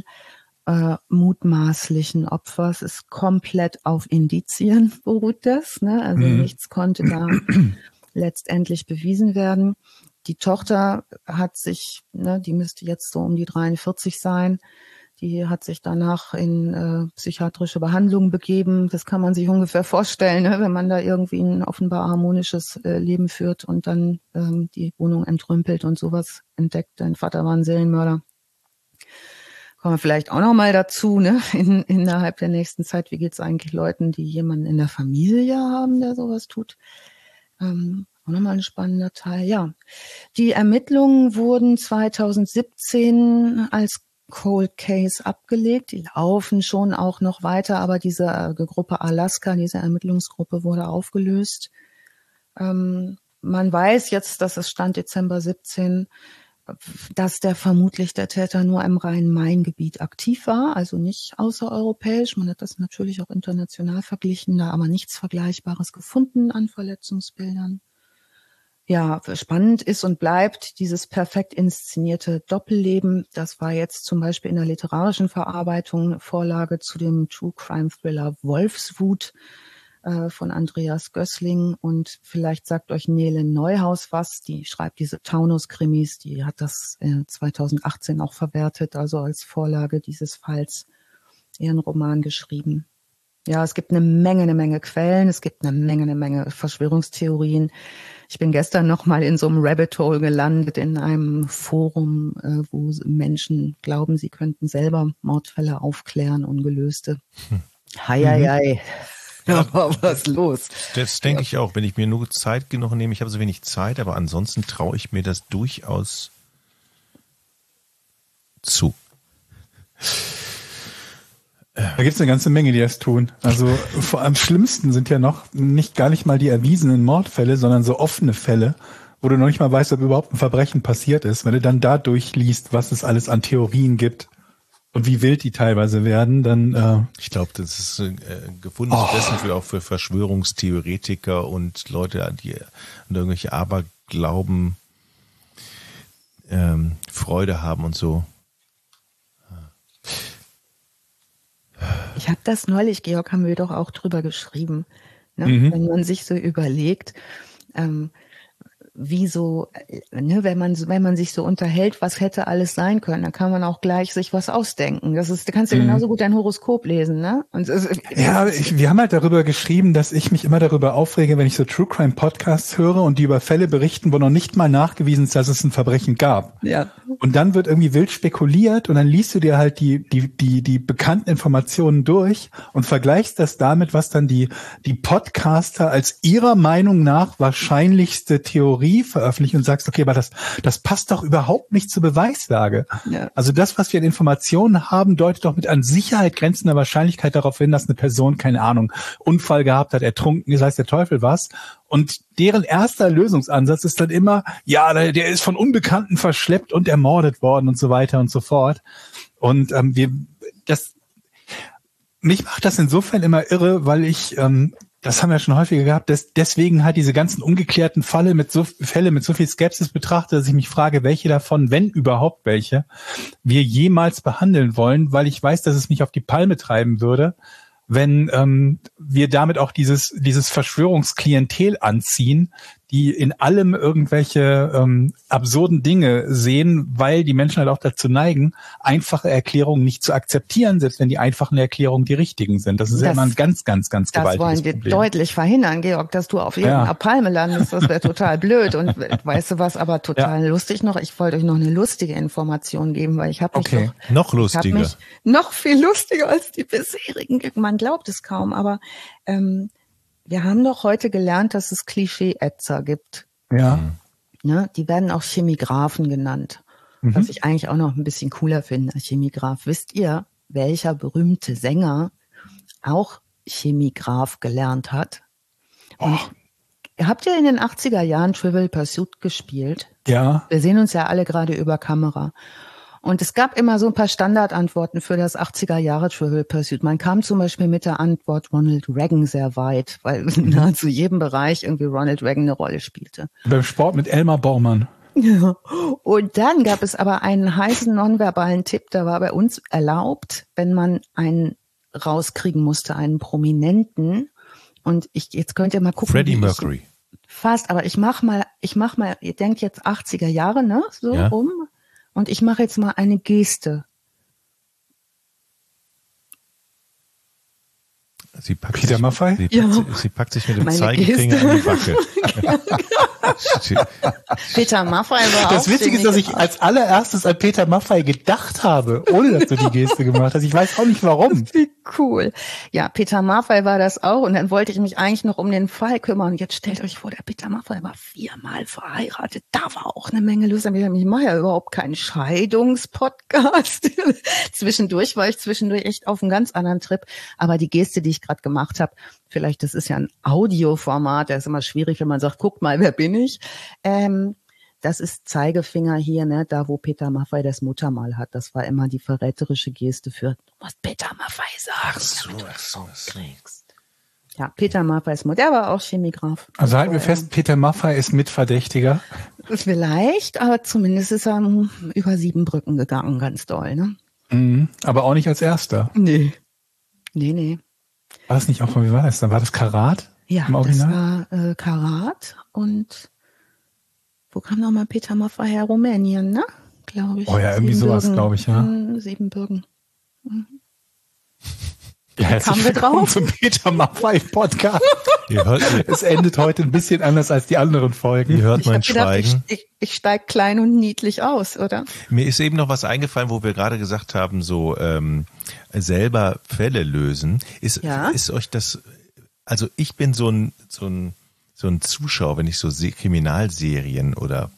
mutmaßlichen Opfer, es ist komplett auf Indizien beruht das, ne? Also nichts konnte da letztendlich bewiesen werden. Die Tochter hat sich, die müsste jetzt so um die 43 sein, die hat sich danach in psychiatrische Behandlung begeben. Das kann man sich ungefähr vorstellen, ne? Wenn man da irgendwie ein offenbar harmonisches Leben führt und dann die Wohnung entrümpelt und sowas entdeckt. Dein Vater war ein Serienmörder. Kommen wir vielleicht auch noch mal dazu, ne? Innerhalb der nächsten Zeit, wie geht's eigentlich Leuten, die jemanden in der Familie haben, der sowas tut? Auch nochmal ein spannender Teil. Ja, die Ermittlungen wurden 2017 als Cold Case abgelegt. Die laufen schon auch noch weiter, aber diese Gruppe Alaska, diese Ermittlungsgruppe wurde aufgelöst. Man weiß jetzt, dass es Stand Dezember 17, dass der Täter nur im Rhein-Main-Gebiet aktiv war, also nicht außereuropäisch. Man hat das natürlich auch international verglichen, da aber nichts Vergleichbares gefunden an Verletzungsbildern. Ja, spannend ist und bleibt dieses perfekt inszenierte Doppelleben. Das war jetzt zum Beispiel in der literarischen Verarbeitung Vorlage zu dem True Crime Thriller Wolfswut von Andreas Gößling. Und vielleicht sagt euch Nele Neuhaus was. Die schreibt diese Taunus-Krimis. Die hat das 2018 auch verwertet, also als Vorlage dieses Falls ihren Roman geschrieben. Ja, es gibt eine Menge Quellen. Es gibt eine Menge Verschwörungstheorien. Ich bin gestern noch mal in so einem Rabbit Hole gelandet in einem Forum, wo Menschen glauben, sie könnten selber Mordfälle aufklären, ungelöste. Hei. Da war was los. Das denke ich auch, wenn ich mir nur Zeit genug nehme. Ich habe so wenig Zeit, aber ansonsten traue ich mir das durchaus zu. Da gibt es eine ganze Menge, die das tun. Also vor allem schlimmsten sind ja noch gar nicht mal die erwiesenen Mordfälle, sondern so offene Fälle, wo du noch nicht mal weißt, ob überhaupt ein Verbrechen passiert ist. Wenn du dann da durchliest, was es alles an Theorien gibt und wie wild die teilweise werden, dann ich glaube, das ist gefundenes Fressen auch für Verschwörungstheoretiker und Leute, die an irgendwelche Aberglauben Freude haben und so. Ich habe das neulich, Georg, haben wir doch auch drüber geschrieben, ne? Wenn man sich so überlegt, wie so, ne, wenn man sich so unterhält, was hätte alles sein können, dann kann man auch gleich sich was ausdenken. Da kannst du genauso gut dein Horoskop lesen, ne? Und wir haben halt darüber geschrieben, dass ich mich immer darüber aufrege, wenn ich so True Crime Podcasts höre und die über Fälle berichten, wo noch nicht mal nachgewiesen ist, dass es ein Verbrechen gab. Ja. Und dann wird irgendwie wild spekuliert und dann liest du dir halt die bekannten Informationen durch und vergleichst das damit, was dann die Podcaster als ihrer Meinung nach wahrscheinlichste Theorie veröffentlichen und sagst, okay, aber das passt doch überhaupt nicht zur Beweislage. Ja. Also das, was wir an Informationen haben, deutet doch mit an Sicherheit grenzender Wahrscheinlichkeit darauf hin, dass eine Person, keine Ahnung, Unfall gehabt hat, ertrunken ist, heißt der Teufel was. Und deren erster Lösungsansatz ist dann immer, ja, der ist von Unbekannten verschleppt und ermordet worden und so weiter und so fort. Und mich macht das insofern immer irre, weil ich das haben wir schon häufiger gehabt, deswegen halt diese ganzen ungeklärten Fälle mit so viel Skepsis betrachte, dass ich mich frage, welche davon, wenn überhaupt welche, wir jemals behandeln wollen, weil ich weiß, dass es mich auf die Palme treiben würde, wenn wir damit auch dieses Verschwörungsklientel anziehen, die in allem irgendwelche absurden Dinge sehen, weil die Menschen halt auch dazu neigen, einfache Erklärungen nicht zu akzeptieren, selbst wenn die einfachen Erklärungen die richtigen sind. Das ist ja immer ein ganz, ganz, ganz gewaltiges Problem. Das wollen wir deutlich verhindern, Georg, dass du auf irgendeiner Palme landest. Das wäre total blöd. Und weißt du was, aber total lustig noch. Ich wollte euch noch eine lustige Information geben, weil ich habe mich noch lustiger. Ich hab mich noch viel lustiger als die bisherigen. Man glaubt es kaum, aber wir haben doch heute gelernt, dass es Klischee-Ätzer gibt. Ja. Ne? Die werden auch Chemigraphen genannt. Was ich eigentlich auch noch ein bisschen cooler finde als Chemigraph. Wisst ihr, welcher berühmte Sänger auch Chemigraph gelernt hat? Und habt ihr in den 80er Jahren Trivial Pursuit gespielt? Ja. Wir sehen uns ja alle gerade über Kamera. Und es gab immer so ein paar Standardantworten für das 80er Jahre Trivial Pursuit. Man kam zum Beispiel mit der Antwort Ronald Reagan sehr weit, weil in nahezu jedem Bereich irgendwie Ronald Reagan eine Rolle spielte. Beim Sport mit Elmar Baumann. Ja. Und dann gab es aber einen heißen nonverbalen Tipp, der war bei uns erlaubt, wenn man einen rauskriegen musste, einen Prominenten. Und jetzt könnt ihr mal gucken. Freddie Mercury. Fast, aber ich mach mal, ihr denkt jetzt 80er Jahre, ne, so rum. Und ich mache jetzt mal eine Geste. Peter Maffay? Sie packt sich mit dem Zeigefinger an die Backe. Peter Maffay war Das Witzige ist, dass ich als allererstes an Peter Maffay gedacht habe, ohne dass du die Geste gemacht hast. Ich weiß auch nicht warum. Wie cool. Ja, Peter Maffay war das auch. Und dann wollte ich mich eigentlich noch um den Fall kümmern. Und jetzt stellt euch vor, der Peter Maffay war 4-mal verheiratet. Da war auch eine Menge los. Ich mache ja überhaupt keinen Scheidungspodcast. Zwischendurch war ich echt auf einem ganz anderen Trip. Aber die Geste, die ich gerade gemacht habe, vielleicht, das ist ja ein Audioformat, das ist immer schwierig, wenn man sagt, guck mal, wer bin ich? Das ist Zeigefinger hier, ne, da wo Peter Maffay das Muttermal hat. Das war immer die verräterische Geste für, du musst Peter Maffay sagen, Ach so. kriegst. Ja, Peter Maffay der war auch Chemigraph. Also halten wir fest, Peter Maffay ist Mitverdächtiger. Vielleicht, aber zumindest ist er über 7 Brücken gegangen, ganz doll, ne? Aber auch nicht als erster. Nee. War das nicht auch, wie war das? Dann war das Karat? Ja, im Original? Das war Karat und wo kam nochmal Peter Maffay her? Rumänien, ne? Glaube ich. Oh ja, irgendwie sowas, glaube ich, ja. Siebenbürgen. Ja, herzlich willkommen zum Peter Maffay Podcast. Es endet heute ein bisschen anders als die anderen Folgen. Ihr hört mein Schweigen. Ich steig klein und niedlich aus, oder? Mir ist eben noch was eingefallen, wo wir gerade gesagt haben, so selber Fälle lösen. Ist euch das, also ich bin so ein Zuschauer, wenn ich so Kriminalserien oder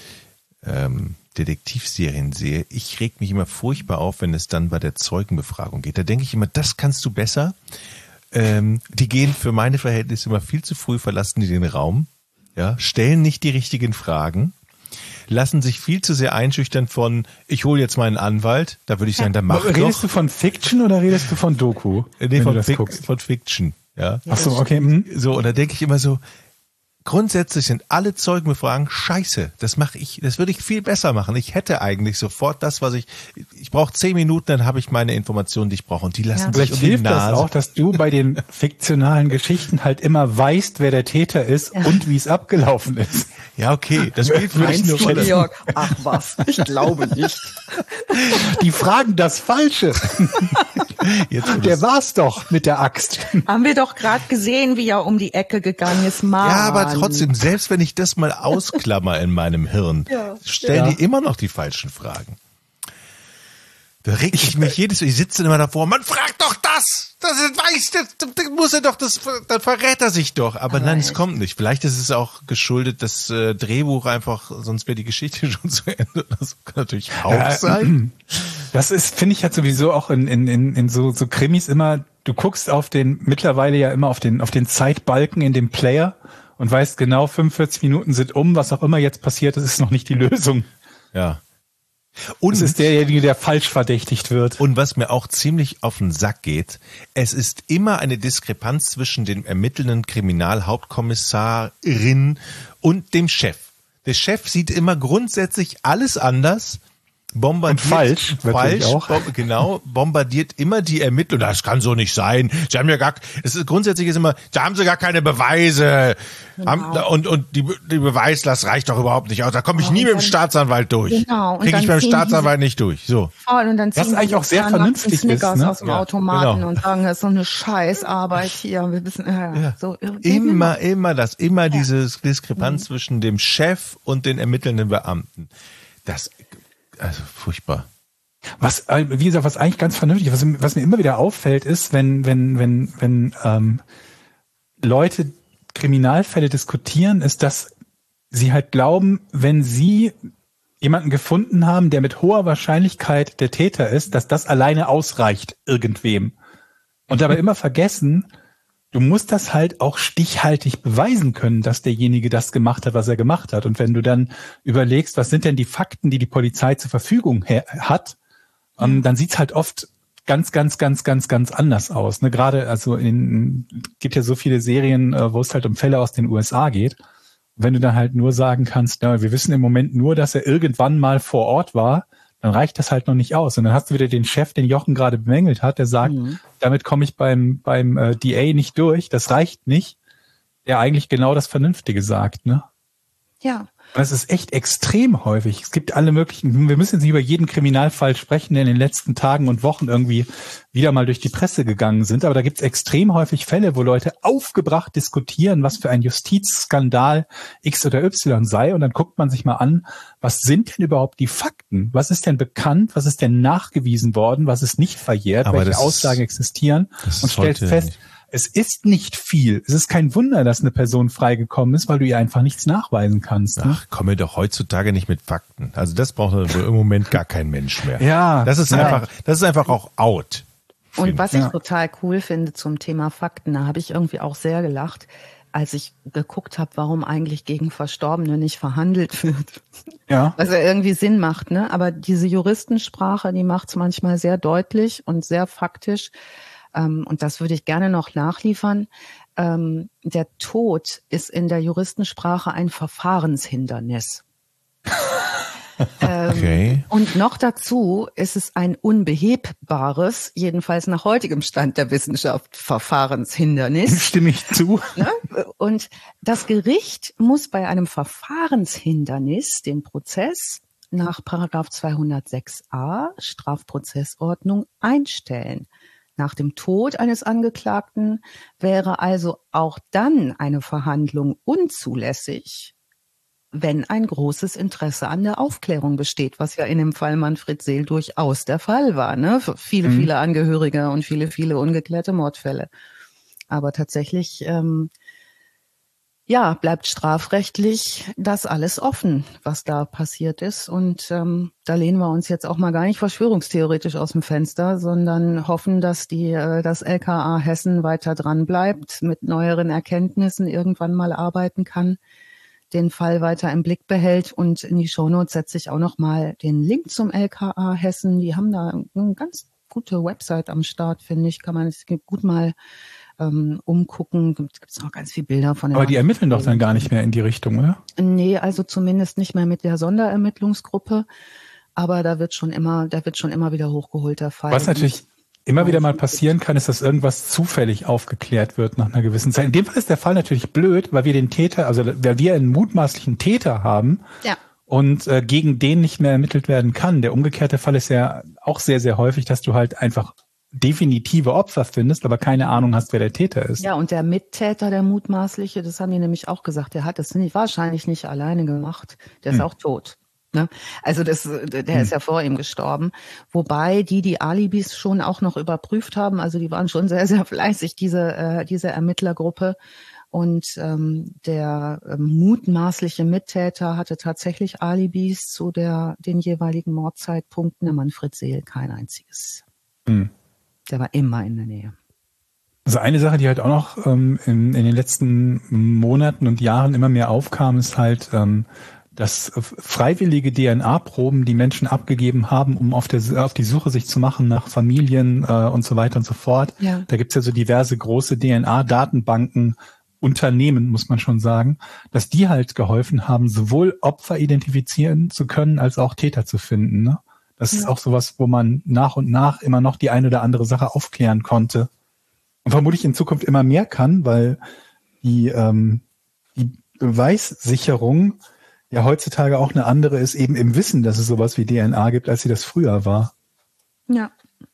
Detektivserien sehe, ich reg mich immer furchtbar auf, wenn es dann bei der Zeugenbefragung geht. Da denke ich immer, das kannst du besser. Die gehen für meine Verhältnisse immer viel zu früh, verlassen die den Raum, ja, stellen nicht die richtigen Fragen, lassen sich viel zu sehr einschüchtern von, ich hole jetzt meinen Anwalt, da würde ich sagen, dann mach doch. Redest du von Fiction oder redest du von Doku? Nee, von Fiction, ja. Ach so, okay. So, und da denke ich immer so, grundsätzlich sind alle Zeugenbefragen scheiße. Das würde ich viel besser machen. Ich hätte eigentlich sofort das, was ich brauche 10 Minuten, dann habe ich meine Informationen, die ich brauche. Und die lassen sich um die Nase. Vielleicht hilft das auch, dass du bei den fiktionalen Geschichten halt immer weißt, wer der Täter ist und wie es abgelaufen ist. Ja, okay. Das gilt für mich nur. Georg, ach was, ich glaube nicht. Die fragen das Falsche. Der war's doch mit der Axt. Haben wir doch gerade gesehen, wie er um die Ecke gegangen ist. Mann. Ja, aber trotzdem, selbst wenn ich das mal ausklammer in meinem Hirn, stellen die immer noch die falschen Fragen. Da reg ich mich ich sitze immer davor, man fragt doch das weiß, das muss er doch, dann verrät er sich doch. Aber nein, es kommt nicht. Vielleicht ist es auch geschuldet, das Drehbuch einfach, sonst wäre die Geschichte schon zu Ende. Das kann natürlich auch sein. Das finde ich halt sowieso auch in so Krimis immer, du guckst mittlerweile ja immer auf den Zeitbalken in dem Player und weißt genau, 45 Minuten sind was auch immer jetzt passiert, das ist noch nicht die Lösung. Ja. Und es ist derjenige, der falsch verdächtigt wird. Und was mir auch ziemlich auf den Sack geht, es ist immer eine Diskrepanz zwischen dem ermittelnden Kriminalhauptkommissarin und dem Chef. Der Chef sieht immer grundsätzlich alles anders. bombardiert bombardiert immer die Ermittler. Das kann so nicht sein. Sie haben ja grundsätzlich ist immer, da haben sie gar keine Beweise. Genau. Und die Beweislast reicht doch überhaupt nicht aus. Da komme ich nie mit dem Staatsanwalt durch. Genau. Kriege ich beim Staatsanwalt nicht durch. So. Und dann was eigentlich auch sehr vernünftig Snickers ist, ne? aus dem Automaten und sagen, das ist so eine Scheißarbeit hier. Wir wissen, so immer diese Diskrepanz zwischen dem Chef und den ermittelnden Beamten. Also furchtbar. Wie gesagt, was eigentlich ganz vernünftig ist, was mir immer wieder auffällt, ist, wenn Leute Kriminalfälle diskutieren, ist, dass sie halt glauben, wenn sie jemanden gefunden haben, der mit hoher Wahrscheinlichkeit der Täter ist, dass das alleine ausreicht irgendwem. Und dabei immer vergessen, du musst das halt auch stichhaltig beweisen können, dass derjenige das gemacht hat, was er gemacht hat. Und wenn du dann überlegst, was sind denn die Fakten, die die Polizei zur Verfügung hat, dann sieht's halt oft ganz anders aus. Ne? Gerade, also gibt ja so viele Serien, wo es halt um Fälle aus den USA geht. Und wenn du dann halt nur sagen kannst, ja, wir wissen im Moment nur, dass er irgendwann mal vor Ort war, dann reicht das halt noch nicht aus. Und dann hast du wieder den Chef, den Jochen gerade bemängelt hat, der sagt, damit komme ich beim DA nicht durch, das reicht nicht, der eigentlich genau das Vernünftige sagt, ne? Ja. Das ist echt extrem häufig. Es gibt alle möglichen, wir müssen jetzt nicht über jeden Kriminalfall sprechen, der in den letzten Tagen und Wochen irgendwie wieder mal durch die Presse gegangen sind, aber da gibt es extrem häufig Fälle, wo Leute aufgebracht diskutieren, was für ein Justizskandal X oder Y sei, und dann guckt man sich mal an, was sind denn überhaupt die Fakten? Was ist denn bekannt? Was ist denn nachgewiesen worden? Was ist nicht verjährt? Aber welche Aussagen existieren? Und stellt fest, es ist nicht viel. Es ist kein Wunder, dass eine Person freigekommen ist, weil du ihr einfach nichts nachweisen kannst. Ne? Ach, komme doch heutzutage nicht mit Fakten. Also das braucht wohl im Moment gar kein Mensch mehr. Ja. Das ist einfach auch out. Und was ich total cool finde zum Thema Fakten, da habe ich irgendwie auch sehr gelacht, als ich geguckt habe, warum eigentlich gegen Verstorbene nicht verhandelt wird. Ja. Was ja irgendwie Sinn macht, ne? Aber diese Juristensprache, die macht es manchmal sehr deutlich und sehr faktisch. Und das würde ich gerne noch nachliefern. Der Tod ist in der Juristensprache ein Verfahrenshindernis. Okay. Und noch dazu ist es ein unbehebbares, jedenfalls nach heutigem Stand der Wissenschaft, Verfahrenshindernis. Stimme ich zu. Und das Gericht muss bei einem Verfahrenshindernis den Prozess nach Paragraph 206a Strafprozessordnung einstellen. Nach dem Tod eines Angeklagten wäre also auch dann eine Verhandlung unzulässig, wenn ein großes Interesse an der Aufklärung besteht, was ja in dem Fall Manfred Seel durchaus der Fall war, ne? Für viele Angehörige und viele ungeklärte Mordfälle. Aber tatsächlich, bleibt strafrechtlich das alles offen, was da passiert ist. Und da lehnen wir uns jetzt auch mal gar nicht verschwörungstheoretisch aus dem Fenster, sondern hoffen, dass das LKA Hessen weiter dran bleibt, mit neueren Erkenntnissen irgendwann mal arbeiten kann, den Fall weiter im Blick behält. Und in die Shownotes setze ich auch noch mal den Link zum LKA Hessen. Die haben da eine ganz gute Website am Start, finde ich. Kann man sich gut mal umgucken. Gibt es noch ganz viele Bilder von. Aber die ermitteln doch dann gar nicht mehr in die Richtung, oder? Nee, also zumindest nicht mehr mit der Sonderermittlungsgruppe. Aber da wird schon immer wieder hochgeholt, der Fall. Was natürlich immer wieder mal passieren kann, ist, dass irgendwas zufällig aufgeklärt wird nach einer gewissen Zeit. In dem Fall ist der Fall natürlich blöd, weil wir den Täter, also weil wir einen mutmaßlichen Täter haben. Ja. Und gegen den nicht mehr ermittelt werden kann. Der umgekehrte Fall ist ja auch sehr, sehr häufig, dass du halt einfach definitive Opfer findest, aber keine Ahnung hast, wer der Täter ist. Ja, und der Mittäter, der mutmaßliche, das haben die nämlich auch gesagt, der hat das wahrscheinlich nicht alleine gemacht. Der ist auch tot. Ne? Also der ist ja vor ihm gestorben. Wobei die Alibis schon auch noch überprüft haben. Also die waren schon sehr, sehr fleißig, diese Ermittlergruppe. Und der mutmaßliche Mittäter hatte tatsächlich Alibis zu den jeweiligen Mordzeitpunkten. Der Manfred Seel kein einziges. Der war immer in der Nähe. Also eine Sache, die halt auch noch in den letzten Monaten und Jahren immer mehr aufkam, ist halt, dass freiwillige DNA-Proben, die Menschen abgegeben haben, um auf die Suche sich zu machen nach Familien und so weiter und so fort. Ja. Da gibt's ja so diverse große DNA-Datenbanken, Unternehmen, muss man schon sagen, dass die halt geholfen haben, sowohl Opfer identifizieren zu können, als auch Täter zu finden. Ne? Das ist auch sowas, wo man nach und nach immer noch die eine oder andere Sache aufklären konnte. Und vermutlich in Zukunft immer mehr kann, weil die Beweissicherung ja heutzutage auch eine andere ist, eben im Wissen, dass es sowas wie DNA gibt, als sie das früher war. Ja.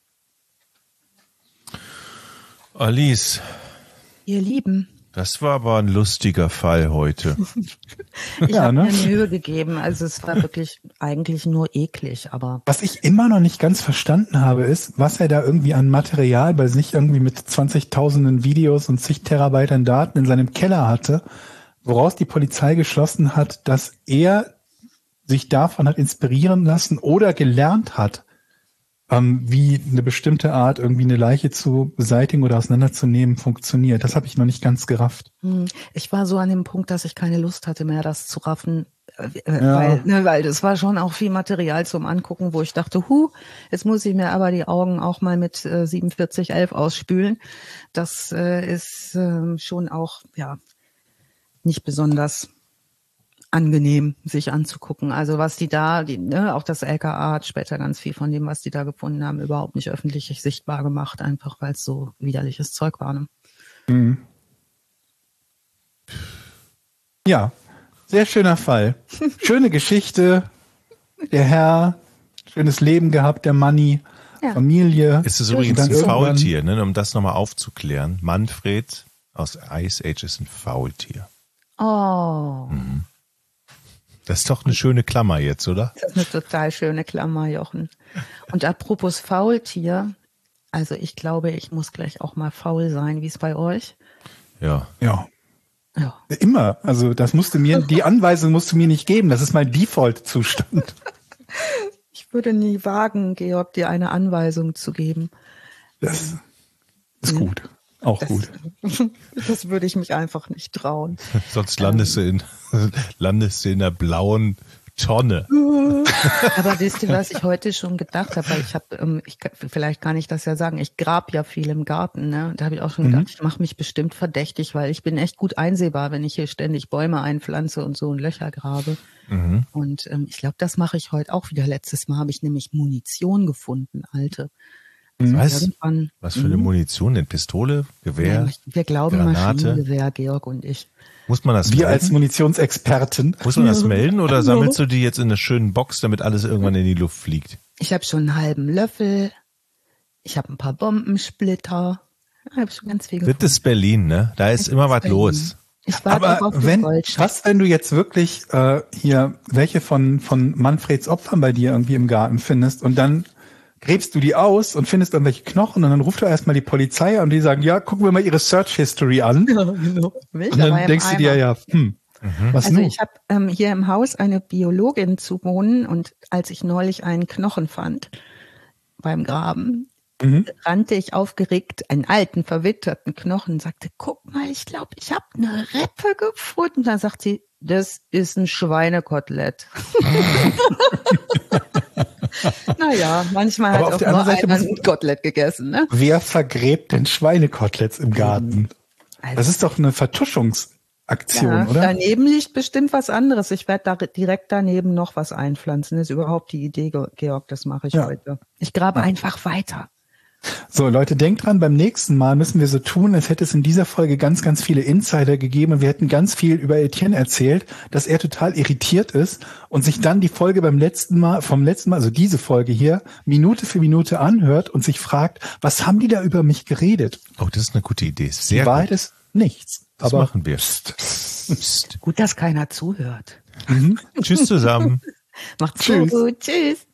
Alice. Ihr Lieben. Das war aber ein lustiger Fall heute. Ich habe mir Mühe gegeben. Also es war wirklich eigentlich nur eklig, aber. Was ich immer noch nicht ganz verstanden habe, ist, was er da irgendwie an Material, weil es nicht irgendwie mit 20.000 Videos und zig Terabyte an Daten in seinem Keller hatte, woraus die Polizei geschlossen hat, dass er sich davon hat inspirieren lassen oder gelernt hat, wie eine bestimmte Art, irgendwie eine Leiche zu beseitigen oder auseinanderzunehmen, funktioniert. Das habe ich noch nicht ganz gerafft. Ich war so an dem Punkt, dass ich keine Lust hatte mehr, das zu raffen, weil das war schon auch viel Material zum Angucken, wo ich dachte, jetzt muss ich mir aber die Augen auch mal mit 4711 ausspülen. Das ist schon auch, nicht besonders angenehm, sich anzugucken. Also was die da, auch das LKA hat später ganz viel von dem, was die da gefunden haben, überhaupt nicht öffentlich sichtbar gemacht, einfach weil es so widerliches Zeug war. Ne? Mhm. Ja, sehr schöner Fall. Schöne Geschichte. Der Herr, schönes Leben gehabt, der Manni, Familie. Es ist übrigens ein Faultier, ne, um das nochmal aufzuklären. Manfred aus Ice Age ist ein Faultier. Oh. Mhm. Das ist doch eine schöne Klammer jetzt, oder? Das ist eine total schöne Klammer, Jochen. Und apropos Faultier, also ich glaube, ich muss gleich auch mal faul sein. Wie ist es bei euch? Ja. Immer. Also die Anweisung musst du mir nicht geben. Das ist mein Default-Zustand. Ich würde nie wagen, Georg, dir eine Anweisung zu geben. Das ist gut. Auch gut. Das würde ich mich einfach nicht trauen. Sonst landest du in der blauen Tonne. Aber wisst ihr, was ich heute schon gedacht habe? Weil vielleicht kann ich das ja sagen, ich grab ja viel im Garten. Ne? Da habe ich auch schon gedacht, ich mache mich bestimmt verdächtig, weil ich bin echt gut einsehbar, wenn ich hier ständig Bäume einpflanze und so und Löcher grabe. Mhm. Und ich glaube, das mache ich heute auch wieder. Letztes Mal habe ich nämlich Munition gefunden, alte. Was für eine Munition denn? Pistole, Gewehr, wir glauben Granate? Maschinengewehr, Georg und ich. Muss man das melden? Wir als Munitionsexperten. Muss man das melden oder sammelst du die jetzt in einer schönen Box, damit alles irgendwann in die Luft fliegt? Ich habe schon einen halben Löffel. Ich habe ein paar Bombensplitter. Ich habe schon ganz viel gefunden. Das ist Berlin, ne? Da ist immer was los. Ich warte auf den Goldschatz. Wenn du jetzt wirklich hier welche von Manfreds Opfern bei dir irgendwie im Garten findest und dann gräbst du die aus und findest irgendwelche Knochen und dann ruft du erstmal die Polizei an und die sagen, ja, gucken wir mal ihre Search History an. Ja, genau. Und dann denkst du dir was also ich habe hier im Haus eine Biologin zu wohnen und als ich neulich einen Knochen fand beim Graben, rannte ich aufgeregt einen alten, verwitterten Knochen und sagte, guck mal, ich glaube, ich habe eine Rippe gefunden. Dann sagt sie, das ist ein Schweinekotelett. Naja, manchmal hat auch nur einer ein Kotelett gegessen. Ne? Wer vergräbt denn Schweinekoteletts im Garten? Also, das ist doch eine Vertuschungsaktion, oder? Daneben liegt bestimmt was anderes. Ich werde da direkt daneben noch was einpflanzen. Das ist überhaupt die Idee, Georg, das mache ich heute. Ich grabe einfach weiter. So, Leute, denkt dran, beim nächsten Mal müssen wir so tun, als hätte es in dieser Folge ganz, ganz viele Insider gegeben und wir hätten ganz viel über Etienne erzählt, dass er total irritiert ist und sich dann die Folge vom letzten Mal, also diese Folge hier, Minute für Minute anhört und sich fragt, was haben die da über mich geredet? Oh, das ist eine gute Idee. Sehr die Wahrheit ist nichts. Das aber machen wir. Gut, dass keiner zuhört. Tschüss zusammen. Macht's gut. Tschüss.